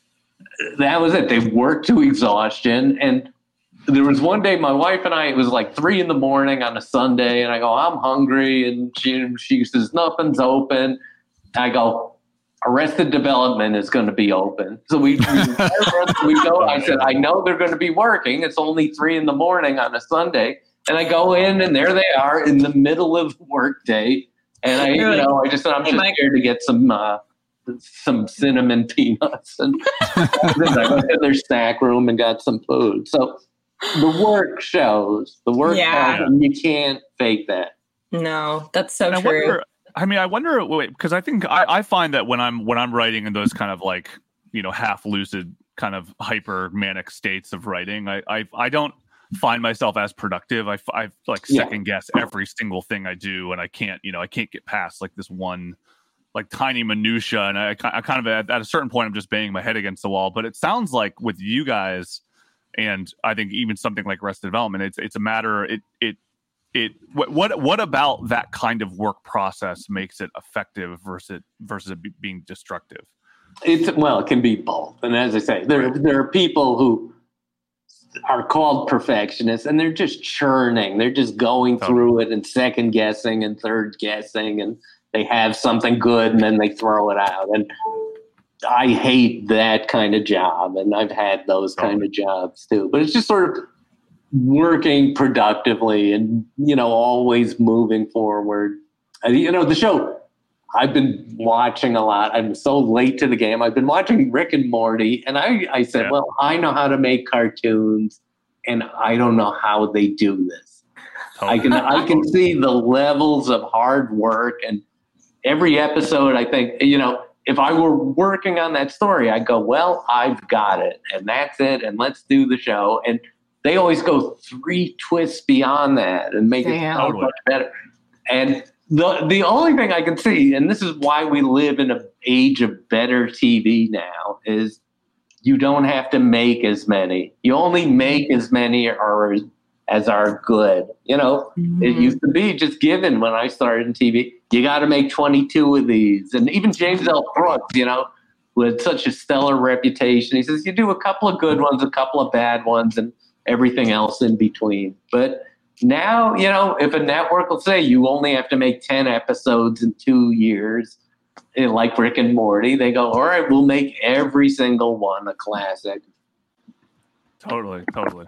[SPEAKER 9] that was it. They worked to exhaustion. And there was one day my wife and I, it was like three in the morning on a Sunday. And I go, I'm hungry. And she, she says, nothing's open. I go, Arrested Development is going to be open. So we, we, we go, I said, I know they're going to be working. It's only three in the morning on a Sunday. And I go in and there they are in the middle of work day. And I, you know, I just said, I'm just here to get some, uh, some cinnamon peanuts. And then I went to their snack room and got some food. So the work shows, the work
[SPEAKER 6] Yeah.
[SPEAKER 9] shows, and you can't fake that.
[SPEAKER 6] No, that's so
[SPEAKER 7] And I
[SPEAKER 6] true.
[SPEAKER 7] wonder, I mean, I wonder, wait, because I think I, I find that when I'm when I'm writing in those kind of like, you know, half lucid kind of hyper manic states of writing, I I, I don't find myself as productive. I, I like
[SPEAKER 9] Yeah.
[SPEAKER 7] second guess every single thing I do, and I can't, you know, I can't get past like this one like tiny minutia, and I, I kind of at, at a certain point I'm just banging my head against the wall. But it sounds like with you guys, and I think even something like Arrested Development, it's it's a matter it it. It what, what what about that kind of work process makes it effective versus versus it be, being destructive?
[SPEAKER 9] It's well, it can be both. And as I say, there there are people who are called perfectionists, and they're just churning. They're just going through it and second guessing and third guessing, and they have something good and then they throw it out. And I hate that kind of job, and I've had those kind of jobs too. But it's just sort of working productively and, you know, always moving forward. And, you know, the show I've been watching a lot. I'm so late to the game. I've been watching Rick and Morty, and I, I said, yeah. well, I know how to make cartoons, and I don't know how they do this. Totally. I can I can see the levels of hard work, and every episode, I think, you know, if I were working on that story, I'd go, well, I've got it, and that's it, and let's do the show. And they always go three twists beyond that and make Damn. it so much better. And the the only thing I can see, and this is why we live in an age of better T V now, is you don't have to make as many. You only make as many or as are good. You know, mm-hmm. It used to be just given when I started in T V. You got to make twenty-two of these. And even James L. Brooks, you know, with such a stellar reputation, he says you do a couple of good ones, a couple of bad ones, and everything else in between. But now, you know, if a network will say you only have to make ten episodes in two years, like Rick and Morty, they go, all right, we'll make every single one a classic.
[SPEAKER 7] Totally, totally.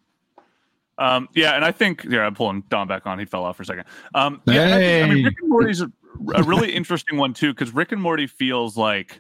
[SPEAKER 7] Um, yeah, and I think, yeah, I'm pulling Don back on. He fell off for a second. Um, yeah,
[SPEAKER 8] hey.
[SPEAKER 7] I, I mean, Rick and Morty's a, a really interesting one, too, because Rick and Morty feels like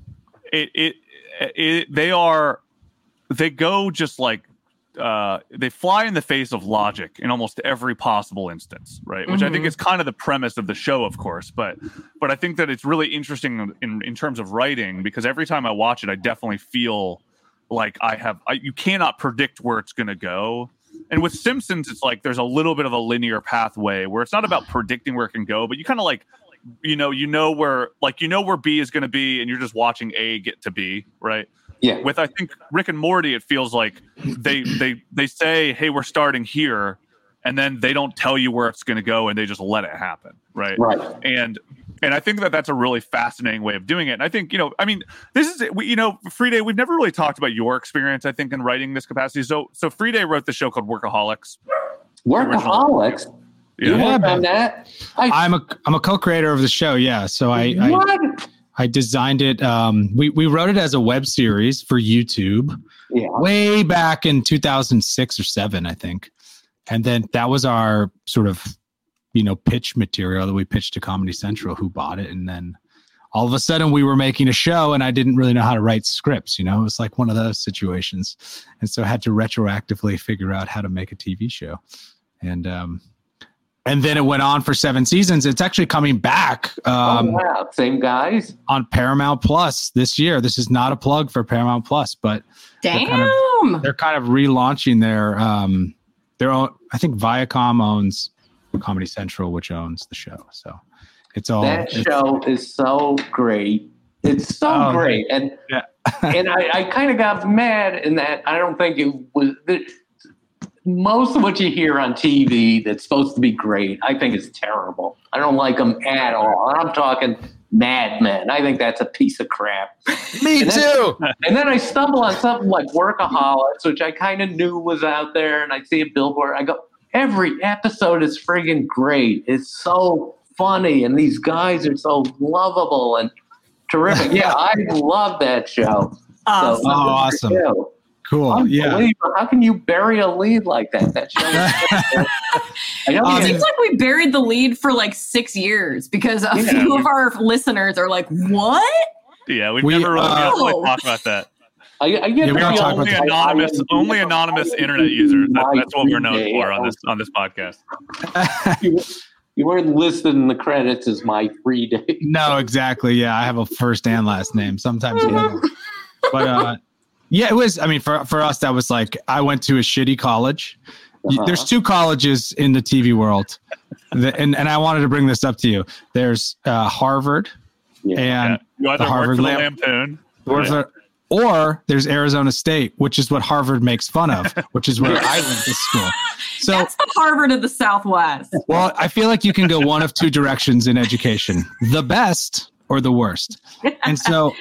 [SPEAKER 7] it, it, it, they are, they go just like, Uh, they fly in the face of logic in almost every possible instance, right? Which mm-hmm. I think is kind of the premise of the show, of course. But but I think that it's really interesting in, in terms of writing, because every time I watch it, I definitely feel like I have, I, you cannot predict where it's going to go. And with Simpsons, it's like there's a little bit of a linear pathway where it's not about predicting where it can go, but you kind of like, you know, you know where, like, you know where B is going to be, and you're just watching A get to B, right?
[SPEAKER 9] Yeah.
[SPEAKER 7] With, I think, Rick and Morty, it feels like they they they say, hey, we're starting here, and then they don't tell you where it's going to go, and they just let it happen, right?
[SPEAKER 9] Right.
[SPEAKER 7] And and I think that that's a really fascinating way of doing it. And I think, you know, I mean, this is, we, you know, Friday, we've never really talked about your experience, I think, in writing this capacity. So so Friday wrote the show called Workaholics.
[SPEAKER 9] Workaholics? You
[SPEAKER 7] Yeah.
[SPEAKER 9] worked on that? I,
[SPEAKER 8] I'm a I'm a co-creator of the show. Yeah, so I
[SPEAKER 9] what?
[SPEAKER 8] I, I designed it. Um, we we wrote it as a web series for YouTube,
[SPEAKER 9] yeah.
[SPEAKER 8] way back in two thousand six or seven, I think. And then that was our sort of, you know, pitch material that we pitched to Comedy Central, who bought it. And then all of a sudden we were making a show, and I didn't really know how to write scripts. You know, it was like one of those situations, and so I had to retroactively figure out how to make a T V show. And um, And then it went on for seven seasons. It's actually coming back. Um,
[SPEAKER 9] oh, wow. Same guys?
[SPEAKER 8] On Paramount Plus this year. This is not a plug for Paramount Plus, but
[SPEAKER 10] Damn.
[SPEAKER 8] They're kind of, they're kind of relaunching their, um, their own. I think Viacom owns Comedy Central, which owns the show. So it's all.
[SPEAKER 9] That
[SPEAKER 8] it's,
[SPEAKER 9] show is so great. It's so
[SPEAKER 8] um,
[SPEAKER 9] great. And,
[SPEAKER 8] yeah.
[SPEAKER 9] and I, I kind of got mad in that I don't think it was. most of what you hear on T V that's supposed to be great, I think is terrible. I don't like them at all. I'm talking Mad Men. I think that's a piece of crap.
[SPEAKER 8] Me
[SPEAKER 9] and then,
[SPEAKER 8] too.
[SPEAKER 9] And then I stumble on something like Workaholics, which I kind of knew was out there, and I see a billboard. I go, every episode is friggin' great. It's so funny, and these guys are so lovable and terrific. Yeah, I love that show.
[SPEAKER 10] Awesome.
[SPEAKER 9] So,
[SPEAKER 8] Oh, awesome. Cool. Yeah.
[SPEAKER 9] How can you bury a lead like that? That show. I know
[SPEAKER 10] It seems like we buried the lead for like six years because a
[SPEAKER 7] Yeah.
[SPEAKER 10] few of our listeners are like, "What?"
[SPEAKER 7] Yeah, we've
[SPEAKER 8] We,
[SPEAKER 7] never really,
[SPEAKER 8] uh,
[SPEAKER 7] we don't really talk about that.
[SPEAKER 9] I, I get
[SPEAKER 8] Yeah, we don't talk about
[SPEAKER 7] Only
[SPEAKER 8] that.
[SPEAKER 7] anonymous,
[SPEAKER 9] I- I-
[SPEAKER 7] only anonymous internet users. That, that's what we're known
[SPEAKER 9] My
[SPEAKER 7] for on this on this podcast.
[SPEAKER 9] you, you weren't listed in the credits as my free day.
[SPEAKER 8] No, exactly. Yeah, I have a first and last name. Sometimes, yeah. but uh, yeah, it was. I mean, for for us, that was like I went to a shitty college.
[SPEAKER 9] Uh-huh.
[SPEAKER 8] There's two colleges in the T V world, the, and and I wanted to bring this up to you. There's uh, Harvard,
[SPEAKER 9] Yeah.
[SPEAKER 8] and
[SPEAKER 7] You either
[SPEAKER 8] the Harvard
[SPEAKER 7] work for the
[SPEAKER 8] Lamp-
[SPEAKER 7] Lampoon.
[SPEAKER 8] or,
[SPEAKER 7] Yeah.
[SPEAKER 8] or there's Arizona State, which is what Harvard makes fun of, which is where I went to school. So,
[SPEAKER 10] That's the Harvard of the Southwest.
[SPEAKER 8] well, I feel like you can go one of two directions in education: the best or the worst. And so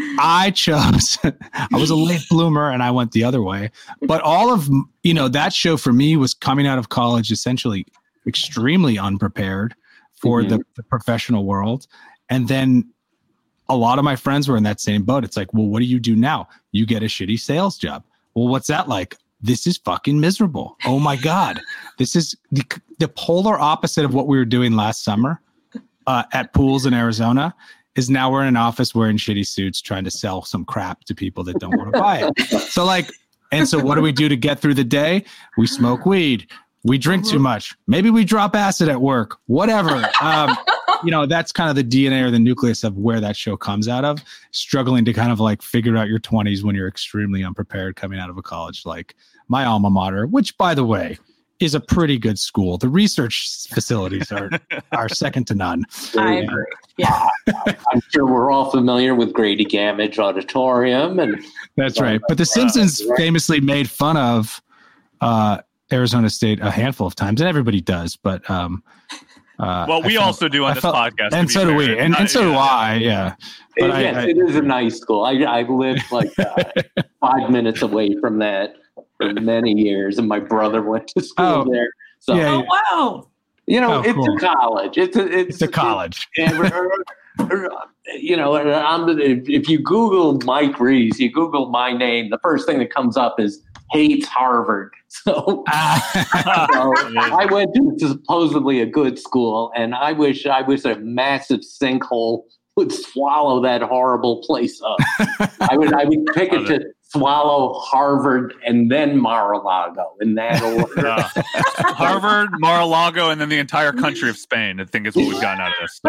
[SPEAKER 8] I chose, I was a late bloomer and I went the other way. But all of, you know, that show for me was coming out of college essentially extremely unprepared for
[SPEAKER 9] Mm-hmm.
[SPEAKER 8] the, the professional world. And then a lot of my friends were in that same boat. It's like, well, what do you do now? You get a shitty sales job. Well, what's that like? This is fucking miserable. Oh my God. This is the, the polar opposite of what we were doing last summer uh, at pools in Arizona. Is now we're in an office wearing shitty suits trying to sell some crap to people that don't want to buy it. So like, and so what do we do to get through the day? We smoke weed. We drink too much. Maybe we drop acid at work, whatever. Um, you know, that's kind of the D N A or the nucleus of where that show comes out of, struggling to kind of like figure out your twenties when you're extremely unprepared coming out of a college, like my alma mater, which by the way, is a pretty good school. The research facilities are are second to none.
[SPEAKER 10] I agree. Yeah.
[SPEAKER 9] I'm sure we're all familiar with Grady Gamage Auditorium, and
[SPEAKER 8] That's right. But The Simpsons famously made fun of uh, Arizona State a handful of times, and everybody does. But um, uh,
[SPEAKER 7] Well, we
[SPEAKER 8] I felt-
[SPEAKER 7] also do on
[SPEAKER 8] I
[SPEAKER 7] this
[SPEAKER 8] felt-
[SPEAKER 7] podcast, to
[SPEAKER 8] and
[SPEAKER 7] be
[SPEAKER 8] so do
[SPEAKER 7] fair.
[SPEAKER 8] we, and, and so do
[SPEAKER 7] Yeah.
[SPEAKER 8] I. Yeah. But I,
[SPEAKER 9] yes,
[SPEAKER 8] I,
[SPEAKER 9] it is a nice school. I, I lived like uh, five minutes away from that for many years, and my brother went to school
[SPEAKER 8] Oh,
[SPEAKER 9] there. So
[SPEAKER 8] yeah,
[SPEAKER 10] Oh wow.
[SPEAKER 9] you know,
[SPEAKER 8] Oh,
[SPEAKER 9] it's
[SPEAKER 8] cool.
[SPEAKER 9] a college. It's a it's,
[SPEAKER 8] it's a college.
[SPEAKER 9] and we're- we're- you know, I'm, if, if you Google Mike Reese, you Google my name, the first thing that comes up is hates Harvard. So,
[SPEAKER 8] Ah.
[SPEAKER 9] so I went to supposedly a good school, and I wish I wish a massive sinkhole would swallow that horrible place up. I would I would pick it to swallow Harvard and then Mar-a-Lago in that order.
[SPEAKER 7] Uh, Harvard, Mar-a-Lago, and then the entire country of Spain. I think is what we've gotten out of this.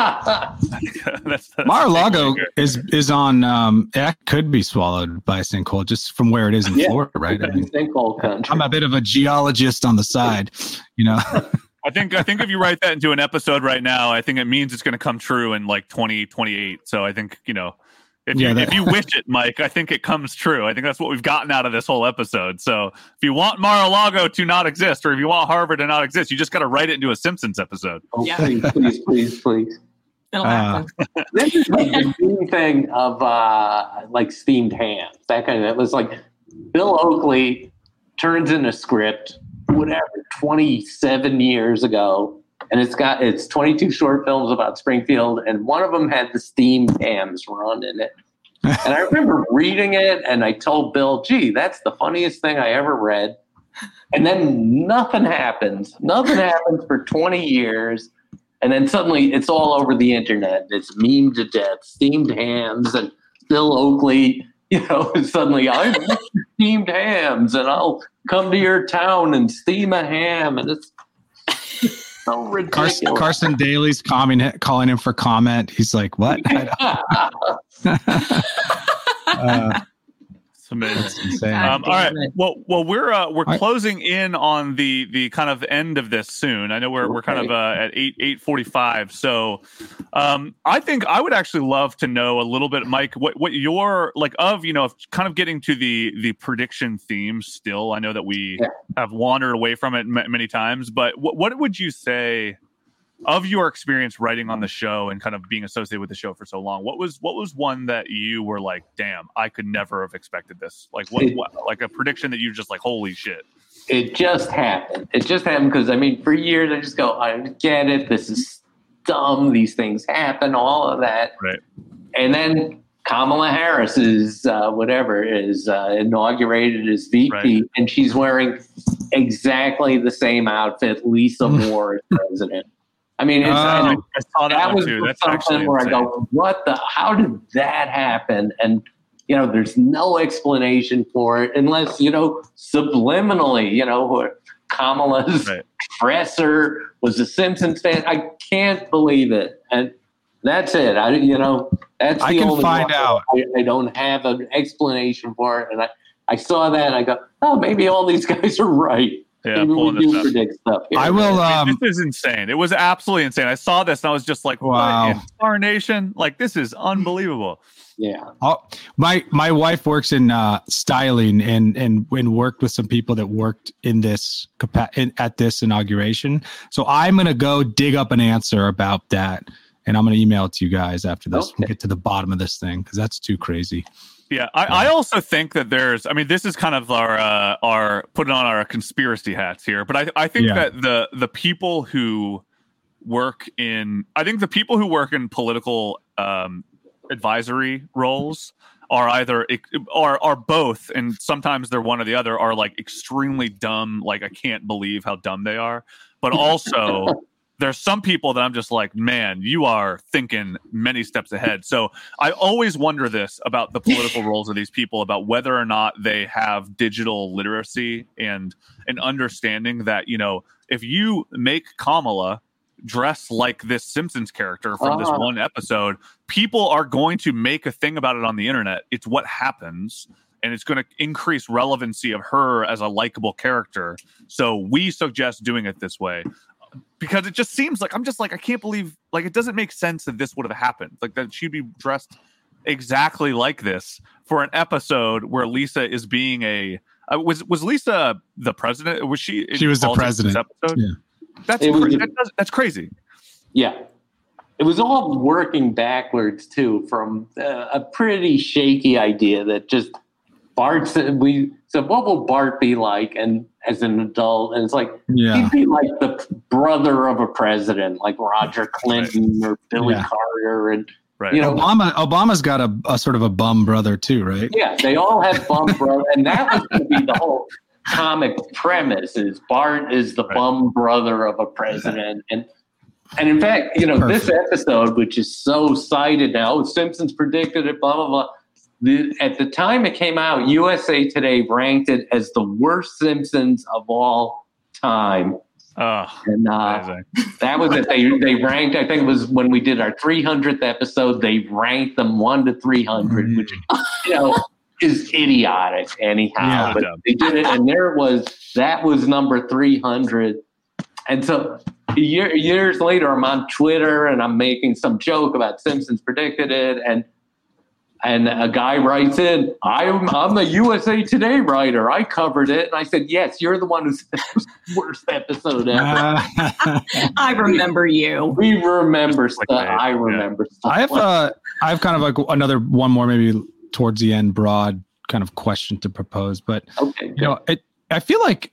[SPEAKER 7] that's, that's
[SPEAKER 8] Mar-a-Lago
[SPEAKER 7] good.
[SPEAKER 8] is is on. Um, it could be swallowed by a sinkhole just from where it is in
[SPEAKER 9] Yeah.
[SPEAKER 8] Florida, right? I mean,
[SPEAKER 9] Sinkhole country.
[SPEAKER 8] I'm a bit of a geologist on the side, you know.
[SPEAKER 7] I think I think if you write that into an episode right now, I think it means it's going to come true in like twenty twenty-eight. So I think, you know, if you
[SPEAKER 8] Yeah, that-
[SPEAKER 7] if you wish it, Mike, I think it comes true. I think that's what we've gotten out of this whole episode. So if you want Mar-a-Lago to not exist, or if you want Harvard to not exist, you just got to write it into a Simpsons episode.
[SPEAKER 9] Oh,
[SPEAKER 10] Yeah.
[SPEAKER 9] please, please, please, please.
[SPEAKER 10] It'll
[SPEAKER 8] Uh,
[SPEAKER 10] happen.
[SPEAKER 9] This is like the new thing of uh, like steamed hams. That kind of it was like Bill Oakley turns in a script, whatever, twenty-seven years ago, and it's got it's twenty-two short films about Springfield, and one of them had the steamed hams run in it. And I remember reading it, and I told Bill, "Gee, that's the funniest thing I ever read." And then nothing happens. Nothing happens for twenty years. And then suddenly it's all over the internet. It's memed to death, steamed hams, and Bill Oakley, you know, suddenly I love steamed hams, and I'll come to your town and steam a ham, and it's so ridiculous.
[SPEAKER 8] Carson, Carson Daly's calling, calling him for comment. He's like, "What?" uh,
[SPEAKER 7] So amazing. Um, all right. Well, well, we're uh, we're
[SPEAKER 8] I,
[SPEAKER 7] closing in on the the kind of end of this soon. I know we're okay. we're kind of uh, at eight eight forty five. So, um, I think I would actually love to know a little bit, Mike, what what your like of you know kind of getting to the the prediction theme. Still, I know that we yeah. have wandered away from it m- many times, but what what would you say of your experience writing on the show and kind of being associated with the show for so long? What was what was one that you were like, damn, I could never have expected this? Like what, it, what like a prediction that you just like, holy shit.
[SPEAKER 9] It just happened. It just happened because I mean, for years I just go, I get it. This is dumb. These things happen, all of that.
[SPEAKER 7] Right.
[SPEAKER 9] And then Kamala Harris is uh, whatever is uh, inaugurated as V P, right. and she's wearing exactly the same outfit Lisa wore as president. I mean, it's,
[SPEAKER 7] uh,
[SPEAKER 9] I,
[SPEAKER 7] I saw that,
[SPEAKER 9] that was
[SPEAKER 7] too. That's
[SPEAKER 9] something where
[SPEAKER 7] insane.
[SPEAKER 9] I go, what the, how did that happen? And, you know, there's no explanation for it unless, you know, subliminally, you know, Kamala's right. dresser was a Simpsons fan. I can't believe it. And that's it. I, you know, that's the
[SPEAKER 8] I can
[SPEAKER 9] only
[SPEAKER 8] find
[SPEAKER 9] one
[SPEAKER 8] out.
[SPEAKER 9] I, I don't have an explanation for it. And I, I saw that and I go, oh, maybe all these guys are right.
[SPEAKER 7] Yeah,
[SPEAKER 9] maybe
[SPEAKER 7] pulling
[SPEAKER 9] we do
[SPEAKER 7] this
[SPEAKER 9] predict stuff. Here.
[SPEAKER 8] I will. Um,
[SPEAKER 7] this is insane. It was absolutely insane. I saw this and I was just like,
[SPEAKER 8] wow.
[SPEAKER 7] What in Tarnation? Like, this is unbelievable.
[SPEAKER 9] Yeah.
[SPEAKER 8] Oh, my my wife works in uh, styling and and and worked with some people that worked in this in, at this inauguration. So I'm gonna go dig up an answer about that, and I'm gonna email it to you guys after this.
[SPEAKER 9] Okay.
[SPEAKER 8] We'll get to the bottom of this thing because that's too crazy.
[SPEAKER 7] Yeah, I, I also think that there's. I mean, this is kind of our uh, our putting on our conspiracy hats here, but I I think
[SPEAKER 8] Yeah.
[SPEAKER 7] that the the people who work in I think the people who work in political um, advisory roles are either are are both, and sometimes they're one or the other. Are like extremely dumb. Like I can't believe how dumb they are, but also. There's some people that I'm just like, man, you are thinking many steps ahead. So I always wonder this about the political roles of these people, about whether or not they have digital literacy and an understanding that, you know, if you make Kamala dress like this Simpsons character from this
[SPEAKER 9] uh-huh.
[SPEAKER 7] one episode, people are going to make a thing about it on the internet. It's what happens. And it's going to increase relevancy of her as a likable character. So we suggest doing it this way. Because it just seems like I'm just like I can't believe like it doesn't make sense that this would have happened, like that she'd be dressed exactly like this for an episode where Lisa is being a uh, was was Lisa the president? Was she?
[SPEAKER 8] She was the president.
[SPEAKER 7] Episode?
[SPEAKER 8] Yeah,
[SPEAKER 7] that's
[SPEAKER 9] was,
[SPEAKER 7] cra- that does, that's crazy.
[SPEAKER 9] Yeah, it was all working backwards too from uh, a pretty shaky idea that just Bart said we said what will Bart be like and. As an adult, and it's like
[SPEAKER 8] yeah.
[SPEAKER 9] he'd be like the brother of a president, like Roger Clinton right. or Billy
[SPEAKER 8] yeah.
[SPEAKER 9] Carter, and
[SPEAKER 7] right.
[SPEAKER 9] you know,
[SPEAKER 8] Obama. Obama's got a, a sort of a bum brother too, right?
[SPEAKER 9] Yeah, they all have bum brother, and that was going to be the whole comic premise: is Bart is the right. bum brother of a president, and and in fact, you know, Perfect. This episode, which is so cited now, Simpsons predicted it, blah blah blah. The, at the time it came out, U S A Today ranked it as the worst Simpsons of all time.
[SPEAKER 7] Oh,
[SPEAKER 9] and uh, that was it. They they ranked. I think it was when we did our three hundredth episode. They ranked them one to three hundred, mm-hmm. which you know is idiotic anyhow.
[SPEAKER 8] Yeah,
[SPEAKER 9] but they did it, and there it was. That was number three hundred. And so year, years later, I'm on Twitter and I'm making some joke about Simpsons predicted it, and. And a guy writes in, I'm, I'm the U S A Today writer. I covered it. And I said, yes, you're the one who said it was the worst episode ever.
[SPEAKER 10] Uh, I remember you.
[SPEAKER 9] We remember stuff. I remember yeah. stuff.
[SPEAKER 8] I have, uh, I have kind of like another one more, maybe towards the end, broad kind of question to propose. But,
[SPEAKER 9] okay,
[SPEAKER 8] you know, it, I feel like,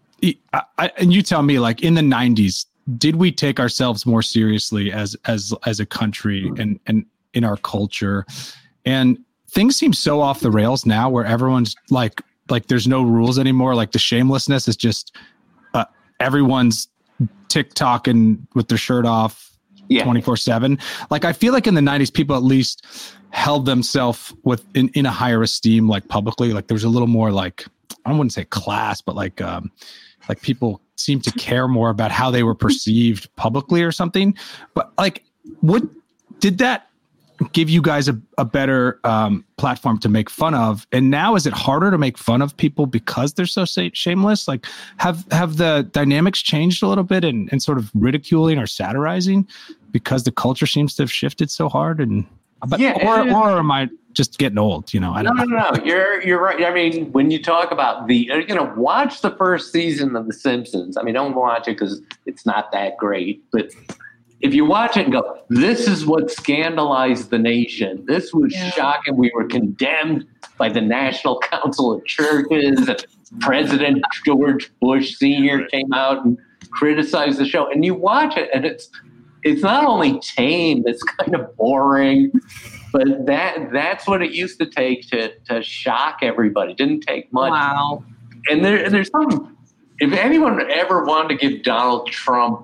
[SPEAKER 8] I, I, and you tell me, like in the nineties, did we take ourselves more seriously as as as a country mm-hmm. and and in our culture? And things seem so off the rails now where everyone's like, like there's no rules anymore. Like the shamelessness is just uh, everyone's TikToking with their shirt off twenty-four seven. Like I feel like in the nineties, people at least held themselves with in, in a higher esteem, like publicly. Like there was a little more like, I wouldn't say class, but like, um, like people seemed to care more about how they were perceived publicly or something. But like, what did that, give you guys a, a better um, platform to make fun of. And now, is it harder to make fun of people because they're so sa- shameless? Like, have have the dynamics changed a little bit and, and sort of ridiculing or satirizing because the culture seems to have shifted so hard? And but,
[SPEAKER 9] yeah,
[SPEAKER 8] or,
[SPEAKER 9] it,
[SPEAKER 8] or am I just getting old? You know, I
[SPEAKER 9] no,
[SPEAKER 8] don't
[SPEAKER 9] no,
[SPEAKER 8] know.
[SPEAKER 9] no. You're you're right. I mean, when you talk about the, you know, watch the first season of The Simpsons. I mean, don't watch it because it's not that great, but if you watch it and go, this is what scandalized the nation. This was yeah. shocking. We were condemned by the National Council of Churches. And President George Bush Senior
[SPEAKER 7] right.
[SPEAKER 9] came out and criticized the show. And you watch it, and it's it's not only tame, it's kind of boring. But that that's what it used to take to to shock everybody. It didn't take much.
[SPEAKER 6] Wow.
[SPEAKER 9] And there there's some. If anyone ever wanted to give Donald Trump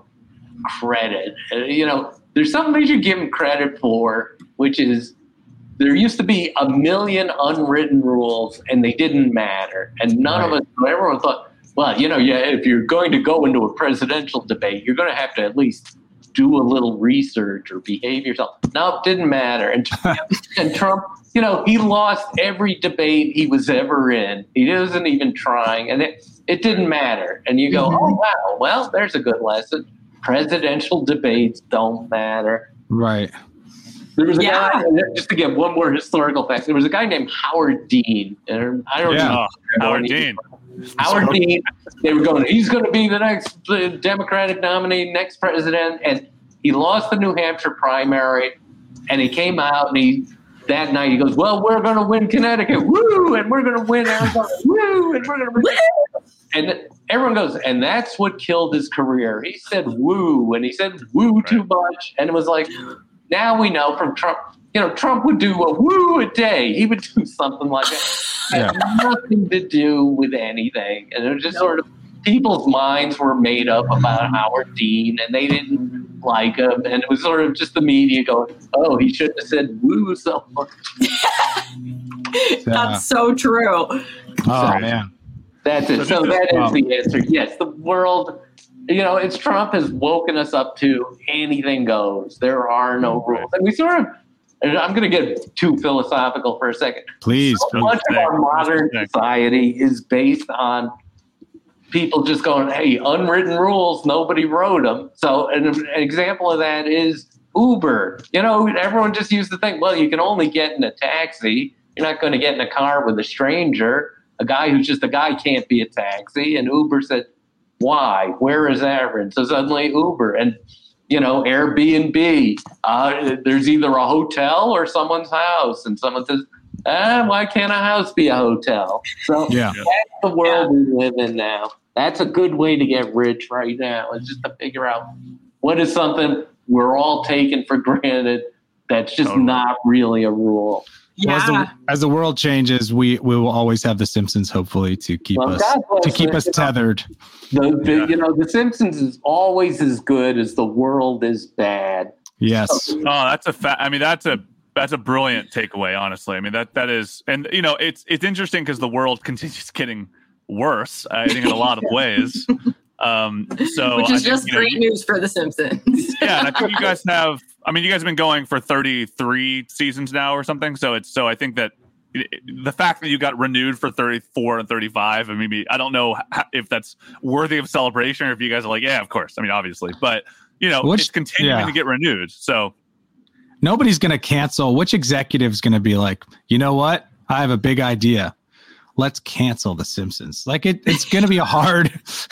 [SPEAKER 9] credit, you know, there's something they should give him credit for, which is there used to be a million unwritten rules and they didn't matter. And none right. of us, everyone thought, well, you know, yeah, if you're going to go into a presidential debate, you're going to have to at least do a little research or behave yourself. No, it didn't matter. And, and Trump, you know, he lost every debate he was ever in. He wasn't even trying. And it, it didn't matter. And you go, mm-hmm. oh, wow, well, there's a good lesson. Presidential debates don't matter.
[SPEAKER 8] Right.
[SPEAKER 9] There was a
[SPEAKER 6] yeah.
[SPEAKER 9] guy, just to get one more historical fact, there was a guy named Howard Dean. And I don't
[SPEAKER 8] yeah.
[SPEAKER 9] know.
[SPEAKER 7] Oh, Howard Dean.
[SPEAKER 9] Howard Dean, they were going, he's going to be the next Democratic nominee, next president. And he lost the New Hampshire primary. And he came out and he, that night he goes, well, we're going to win Connecticut. Woo! And we're going to win Arizona. Woo! And we're going to win. And everyone goes, and that's what killed his career. He said woo, and he said woo right. too much. And it was like, now we know from Trump, you know, Trump would do a woo a day. He would do something like that. Yeah. It had nothing to do with anything. And it was just sort of, people's minds were made up about Howard Dean, and they didn't like him. And it was sort of just the media going, oh, he shouldn't have said woo so much.
[SPEAKER 6] That's so true.
[SPEAKER 8] Oh,
[SPEAKER 9] so,
[SPEAKER 8] man.
[SPEAKER 9] That's it. So that is the answer. Yes, the world, you know, it's Trump has woken us up to anything goes. There are no rules. And we sort of, and I'm going to get too philosophical for a second.
[SPEAKER 8] Please.
[SPEAKER 9] So much of our modern society is based on people just going, hey, unwritten rules, nobody wrote them. So an, an example of that is Uber. You know, everyone just used to think, well, you can only get in a taxi. You're not going to get in a car with a stranger. A guy who's just a guy can't be a taxi. And Uber said, why? Where is Aaron? So suddenly Uber and, you know, Airbnb. Uh, there's either a hotel or someone's house. And someone says, ah, why can't a house be a hotel? So
[SPEAKER 8] yeah.
[SPEAKER 9] that's the world yeah. we live in now. That's a good way to get rich right now. It's just to figure out what is something we're all taking for granted that's just totally. Not really a rule.
[SPEAKER 6] Yeah.
[SPEAKER 8] Well, as, the, as the world changes, we, we will always have The Simpsons, hopefully, to keep
[SPEAKER 9] well,
[SPEAKER 8] us to keep us tethered.
[SPEAKER 9] The, the yeah. you know, The Simpsons is always as good as the world is bad.
[SPEAKER 8] Yes.
[SPEAKER 7] So, oh, that's a fa- I mean, that's a that's a brilliant takeaway. Honestly, I mean that that is, and you know, it's it's interesting because the world continues getting worse. I think in a lot of ways. Um, so
[SPEAKER 6] which is
[SPEAKER 7] I think,
[SPEAKER 6] just
[SPEAKER 7] you know,
[SPEAKER 6] great news for The Simpsons.
[SPEAKER 7] Yeah, and I think you guys have. I mean, you guys have been going for thirty-three seasons now or something. So it's so I think that it, the fact that you got renewed for thirty-four and thirty-five, and maybe I don't know if that's worthy of celebration or if you guys are like, yeah, of course. I mean, obviously, but you know, which, it's continuing yeah. to get renewed. So
[SPEAKER 8] nobody's going to cancel. Which executive's going to be like, you know what? I have a big idea. Let's cancel The Simpsons. Like it, it's going to be a hard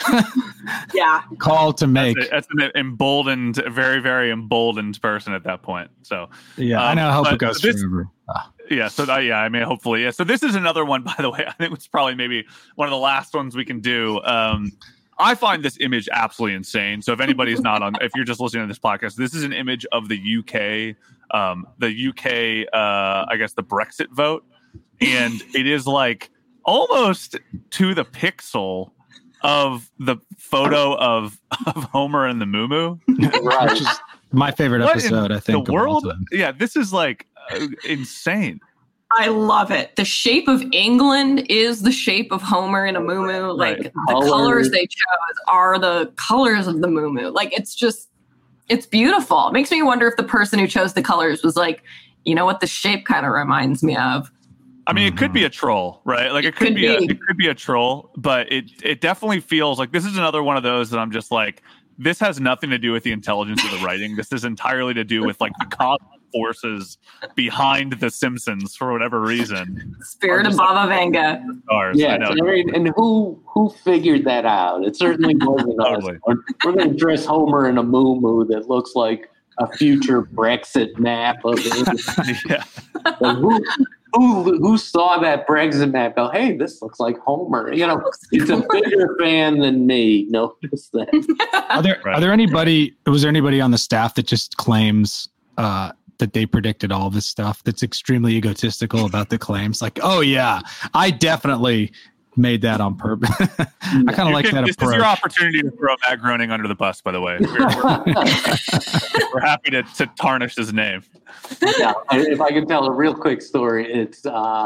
[SPEAKER 6] yeah.
[SPEAKER 8] call to make.
[SPEAKER 7] That's, a, that's an emboldened, very, very emboldened person at that point. So
[SPEAKER 8] yeah, um, I know. I hope it goes this, forever. Ah.
[SPEAKER 7] Yeah. So uh, yeah, I mean, hopefully, yeah. So this is another one, by the way. I think it's probably maybe one of the last ones we can do. Um, I find this image absolutely insane. So if anybody's not on, if you're just listening to this podcast, this is an image of the U K, um, the U K, uh, I guess the Brexit vote, and it is like. Almost to the pixel of the photo of, of Homer and the Moo Moo.
[SPEAKER 8] Right. Which is my favorite what episode, I think.
[SPEAKER 7] The world, yeah, this is like uh, insane.
[SPEAKER 6] I love it. The shape of England is the shape of Homer and a Moo Moo. Like right. the colors. colors they chose are the colors of the Moo Moo. Like it's just, it's beautiful. It makes me wonder if the person who chose the colors was like, You know what the shape kind of reminds me of?
[SPEAKER 7] I mean, it could be a troll, right? Like it could,
[SPEAKER 6] could
[SPEAKER 7] be, A,
[SPEAKER 6] be.
[SPEAKER 7] it could be a troll, but it it definitely feels like this is another one of those that I'm just like, this has nothing to do with the intelligence of the writing. This is entirely to do with like the cosmic forces behind the Simpsons for whatever reason.
[SPEAKER 6] Spirit of Baba Vanga.
[SPEAKER 7] Stars.
[SPEAKER 9] Yeah,
[SPEAKER 7] I know.
[SPEAKER 9] I mean, and who who figured that out? It certainly wasn't
[SPEAKER 7] Totally.
[SPEAKER 9] us. We're, we're going to dress Homer in a moo that looks like a future Brexit map of it.
[SPEAKER 7] Yeah.
[SPEAKER 9] Like, who, who who saw that Brexit map? Go, hey, this looks like Homer. You know, it's a bigger fan than me. Notice that.
[SPEAKER 8] Are there
[SPEAKER 7] Right.
[SPEAKER 8] are there anybody? Was there anybody on the staff that just claims uh, that they predicted all this stuff? That's extremely egotistical about the claims. Like, oh yeah, I definitely made that on purpose. I kind of
[SPEAKER 7] You
[SPEAKER 8] like
[SPEAKER 7] can-
[SPEAKER 8] that
[SPEAKER 7] this
[SPEAKER 8] approach.
[SPEAKER 7] is your opportunity to throw Matt Groening under the bus, by the way. We're, we're, we're happy to, to tarnish his name.
[SPEAKER 9] Yeah, if I can tell a real quick story, it's uh,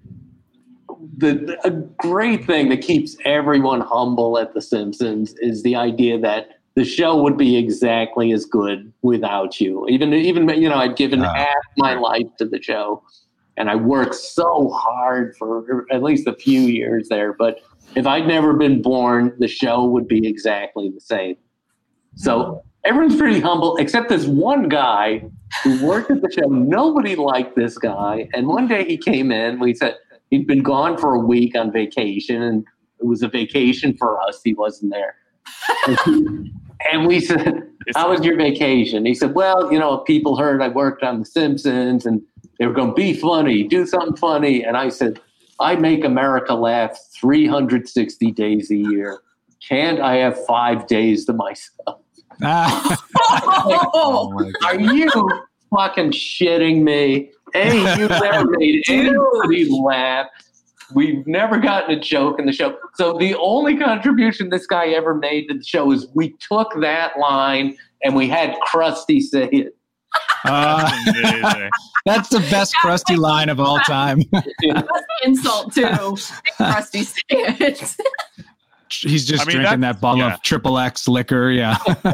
[SPEAKER 9] the a great thing that keeps everyone humble at The Simpsons is the idea that the show would be exactly as good without you. Even even you know, I'd given
[SPEAKER 8] Ah.
[SPEAKER 9] half my life to the show, and I worked so hard for at least a few years there. But if I'd never been born, the show would be exactly the same. So everyone's pretty humble, except this one guy who worked at the show. Nobody liked this guy. And one day he came in, we said he'd been gone for a week on vacation, and it was a vacation for us. He wasn't there. And, he, and we said, how was your vacation? He said, well, you know, people heard I worked on The Simpsons and they were going to be funny, do something funny. And I said, I make America laugh three hundred sixty days a year. Can't I have five days to myself?
[SPEAKER 8] Ah.
[SPEAKER 6] Oh,
[SPEAKER 8] my God.
[SPEAKER 9] Are you fucking shitting me? A, you've never made anybody laugh. We've never gotten a joke in the show. So the only contribution this guy ever made to the show is we took that line and we had Krusty say it.
[SPEAKER 8] Uh,
[SPEAKER 7] Amazing.
[SPEAKER 8] that's the best Krusty line of all time.
[SPEAKER 6] that's an insult too. Krusty say it.
[SPEAKER 8] He's just
[SPEAKER 7] I mean,
[SPEAKER 8] drinking
[SPEAKER 7] that's-
[SPEAKER 8] that bottle
[SPEAKER 7] yeah.
[SPEAKER 8] of triple X liquor. Yeah.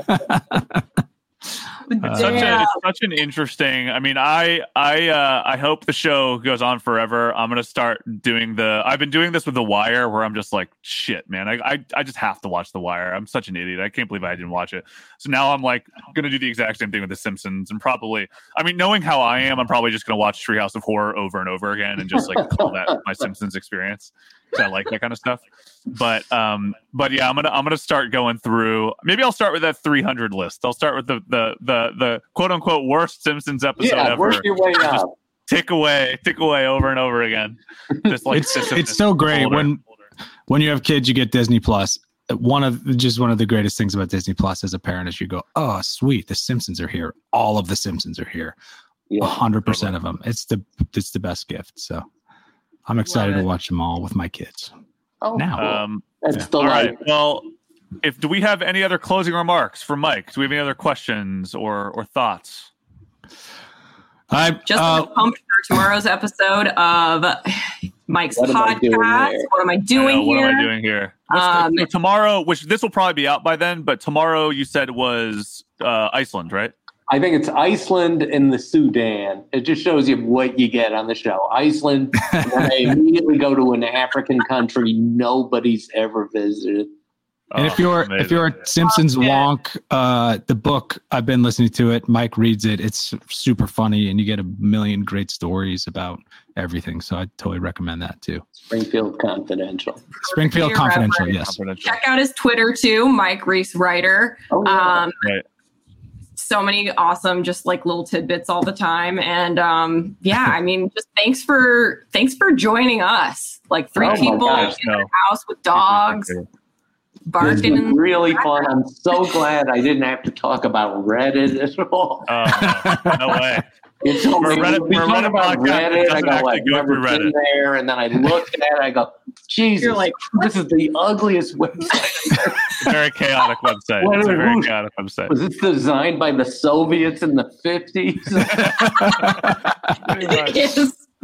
[SPEAKER 7] It's such, a,
[SPEAKER 6] Yeah.
[SPEAKER 7] it's such an interesting. I mean, I I uh, I hope the show goes on forever. I'm gonna start doing the. I've been doing this with The Wire, where I'm just like, shit, man. I I, I just have to watch The Wire. I'm such an idiot. I can't believe I didn't watch it. So now I'm like gonna do the exact same thing with The Simpsons, and probably. I mean, knowing how I am, I'm probably just gonna watch Treehouse of Horror over and over again, and just like call that my Simpsons experience. Because I like that kind of stuff. But um, but yeah, I'm gonna I'm gonna start going through. Maybe I'll start with that three hundred list. I'll start with the the the the quote unquote worst Simpsons episode
[SPEAKER 9] Yeah,
[SPEAKER 7] ever.
[SPEAKER 9] work your way
[SPEAKER 7] Just
[SPEAKER 9] up.
[SPEAKER 7] tick away, tick away over and over again. Just like
[SPEAKER 8] it's
[SPEAKER 7] system
[SPEAKER 8] it's
[SPEAKER 7] is
[SPEAKER 8] so great
[SPEAKER 7] older.
[SPEAKER 8] when when you have kids, you get Disney Plus. One of just one of the greatest things about Disney Plus as a parent is you go, oh sweet, the Simpsons are here. All of the Simpsons are here. A
[SPEAKER 9] Yeah.
[SPEAKER 8] hundred percent of them. It's the it's the best gift. So I'm excited
[SPEAKER 6] Love
[SPEAKER 8] to
[SPEAKER 6] it.
[SPEAKER 8] watch them all with my kids.
[SPEAKER 9] Oh,
[SPEAKER 8] Now.
[SPEAKER 7] Um,
[SPEAKER 9] that's
[SPEAKER 7] all right.
[SPEAKER 9] delightful.
[SPEAKER 7] Well, if do we have any other closing remarks for Mike? Do we have any other questions or or thoughts?
[SPEAKER 8] I
[SPEAKER 6] Just
[SPEAKER 8] uh,
[SPEAKER 6] pumped for tomorrow's episode of Mike's
[SPEAKER 9] What am I doing
[SPEAKER 6] podcast.
[SPEAKER 9] here?
[SPEAKER 6] What am I
[SPEAKER 7] I
[SPEAKER 6] doing
[SPEAKER 7] know, what
[SPEAKER 6] here?
[SPEAKER 7] am I doing here? What's the-
[SPEAKER 6] Um,
[SPEAKER 7] so tomorrow, which this will probably be out by then, but tomorrow you said was uh, Iceland, right?
[SPEAKER 9] I think it's Iceland and the Sudan. It just shows you what you get on the show. Iceland, and then they immediately go to an African country nobody's ever visited.
[SPEAKER 8] And
[SPEAKER 7] Oh,
[SPEAKER 8] if you're
[SPEAKER 7] amazing.
[SPEAKER 8] if you're a Simpsons wonk, uh, the book I've been listening to it. Mike reads it. It's super funny, and you get a million great stories about everything. So I totally recommend that too.
[SPEAKER 9] Springfield Confidential.
[SPEAKER 8] Springfield
[SPEAKER 6] Your
[SPEAKER 8] Confidential,
[SPEAKER 6] reference.
[SPEAKER 8] yes.
[SPEAKER 7] Confidential.
[SPEAKER 6] Check out his Twitter too, Mike Reese Writer.
[SPEAKER 9] Oh, yeah.
[SPEAKER 6] Um,
[SPEAKER 7] Right.
[SPEAKER 6] so many awesome, just like little tidbits all the time. And um, yeah, I mean, just thanks for thanks for joining us. Like three
[SPEAKER 9] Oh my
[SPEAKER 6] people
[SPEAKER 9] gosh,
[SPEAKER 6] in
[SPEAKER 7] no.
[SPEAKER 6] a house with dogs
[SPEAKER 9] It's
[SPEAKER 6] barking.
[SPEAKER 9] really fun. I'm so glad I didn't have to talk about Reddit at all.
[SPEAKER 7] Oh, no, no way.
[SPEAKER 9] You told
[SPEAKER 7] We're
[SPEAKER 9] me
[SPEAKER 7] Reddit-
[SPEAKER 9] we
[SPEAKER 7] we're
[SPEAKER 9] talk
[SPEAKER 7] Reddit
[SPEAKER 9] about
[SPEAKER 7] podcast that
[SPEAKER 9] Reddit. I
[SPEAKER 7] doesn't
[SPEAKER 9] go,
[SPEAKER 7] actually
[SPEAKER 9] I've
[SPEAKER 7] go
[SPEAKER 9] never
[SPEAKER 7] through
[SPEAKER 9] been
[SPEAKER 7] Reddit.
[SPEAKER 9] there, and then I looked at it. I go, Jesus,
[SPEAKER 6] You're like,
[SPEAKER 9] this is the ugliest website.
[SPEAKER 7] Very chaotic website.
[SPEAKER 9] What
[SPEAKER 7] It's a
[SPEAKER 9] are-
[SPEAKER 7] very
[SPEAKER 9] who's-
[SPEAKER 7] chaotic website.
[SPEAKER 9] Was this designed by the Soviets in the fifties?
[SPEAKER 6] it is.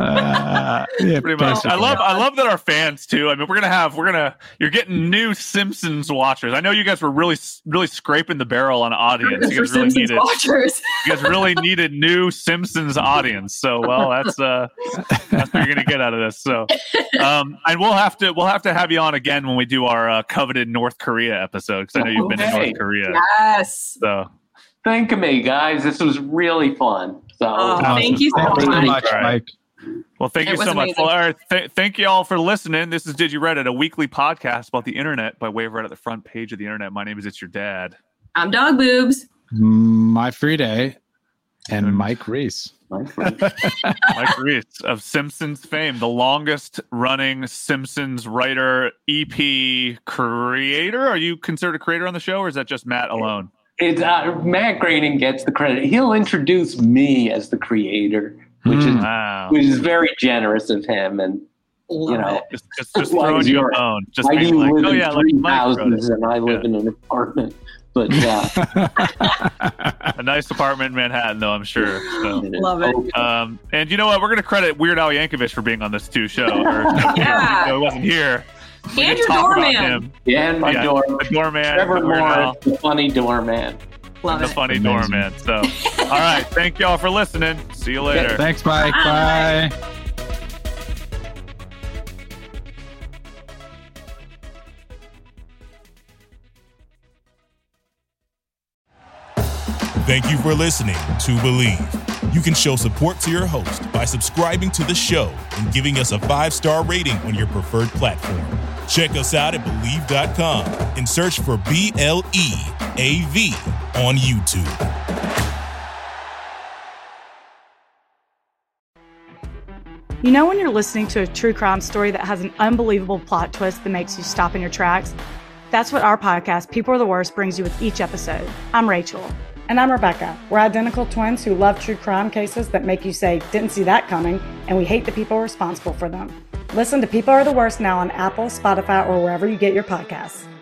[SPEAKER 8] Uh, yeah,
[SPEAKER 7] Pretty much. I
[SPEAKER 8] basically.
[SPEAKER 7] love I love that our fans too. I mean, we're gonna have we're gonna you're getting new Simpsons watchers. I know you guys were really really scraping the barrel on audience. You guys really
[SPEAKER 6] Simpsons
[SPEAKER 7] needed
[SPEAKER 6] watchers.
[SPEAKER 7] you guys really needed new Simpsons audience. So well, that's uh that's what you're gonna get out of this. So um and we'll have to we'll have to have you on again when we do our uh, coveted North Korea episode, because I know you've been in
[SPEAKER 9] Okay.
[SPEAKER 7] North Korea.
[SPEAKER 6] Yes.
[SPEAKER 7] So
[SPEAKER 9] Think of me, guys. This was really fun. So
[SPEAKER 6] Oh,
[SPEAKER 8] Awesome.
[SPEAKER 6] thank you so
[SPEAKER 8] Thank you so
[SPEAKER 6] much.
[SPEAKER 8] much,
[SPEAKER 7] All right.
[SPEAKER 8] Mike.
[SPEAKER 7] well, thank
[SPEAKER 6] It
[SPEAKER 7] you
[SPEAKER 6] was
[SPEAKER 7] so much.
[SPEAKER 6] amazing.
[SPEAKER 7] Well, all right, th- thank you all for listening. This is Did You Reddit, a weekly podcast about the internet by way of right at the front page of the internet. My name is It's Your Dad.
[SPEAKER 6] I'm Dog Boobs.
[SPEAKER 8] My free day and Mike Reese.
[SPEAKER 9] my friend.
[SPEAKER 7] Mike Reese of Simpsons fame, the longest running Simpsons writer, E P creator. Are you considered a creator on the show, or is that just Matt alone?
[SPEAKER 9] It's uh, Matt Groening gets the credit. He'll introduce me as the creator, which is
[SPEAKER 7] Wow.
[SPEAKER 9] which is very generous of him. And you know,
[SPEAKER 7] Just, just, just
[SPEAKER 9] Why
[SPEAKER 7] throwing
[SPEAKER 9] is
[SPEAKER 7] you
[SPEAKER 9] your-
[SPEAKER 7] a bone. Just
[SPEAKER 9] why do
[SPEAKER 7] being
[SPEAKER 9] you
[SPEAKER 7] like,
[SPEAKER 9] live
[SPEAKER 7] oh
[SPEAKER 9] in
[SPEAKER 7] yeah, like
[SPEAKER 9] three
[SPEAKER 7] Mike wrote
[SPEAKER 9] houses
[SPEAKER 7] it.
[SPEAKER 9] and I live
[SPEAKER 7] Yeah.
[SPEAKER 9] in an apartment? But yeah,
[SPEAKER 7] A nice apartment in Manhattan, though, I'm sure. So.
[SPEAKER 6] Love it.
[SPEAKER 7] Um, and you know what? We're going to credit Weird Al Yankovic for being on this too show. Or,
[SPEAKER 6] Yeah.
[SPEAKER 7] you know, he wasn't here. We
[SPEAKER 6] And
[SPEAKER 7] could
[SPEAKER 6] your
[SPEAKER 7] talk about
[SPEAKER 6] doorman.
[SPEAKER 7] him.
[SPEAKER 9] yeah, and my
[SPEAKER 7] Yeah,
[SPEAKER 9] door,
[SPEAKER 7] the doorman,
[SPEAKER 9] Trevor
[SPEAKER 7] the Weird
[SPEAKER 9] Moore,
[SPEAKER 7] Al,
[SPEAKER 9] the funny doorman.
[SPEAKER 6] Love
[SPEAKER 7] the
[SPEAKER 6] it.
[SPEAKER 7] funny
[SPEAKER 8] Amazing.
[SPEAKER 7] doorman. So, all right. Thank y'all for listening. See you later.
[SPEAKER 8] Thanks, Mike.
[SPEAKER 6] Bye.
[SPEAKER 8] Bye.
[SPEAKER 3] Thank you for listening to Believe. You can show support to your host by subscribing to the show and giving us a five-star rating on your preferred platform. Check us out at Believe dot com and search for B L E A V on YouTube.
[SPEAKER 11] You know when you're listening to a true crime story that has an unbelievable plot twist that makes you stop in your tracks? That's what our podcast, People Are the Worst, brings you with each episode. I'm Rachel.
[SPEAKER 12] And I'm Rebecca. We're identical twins who love true crime cases that make you say, didn't see that coming, and we hate the people responsible for them. Listen to People Are the Worst now on Apple, Spotify, or wherever you get your podcasts.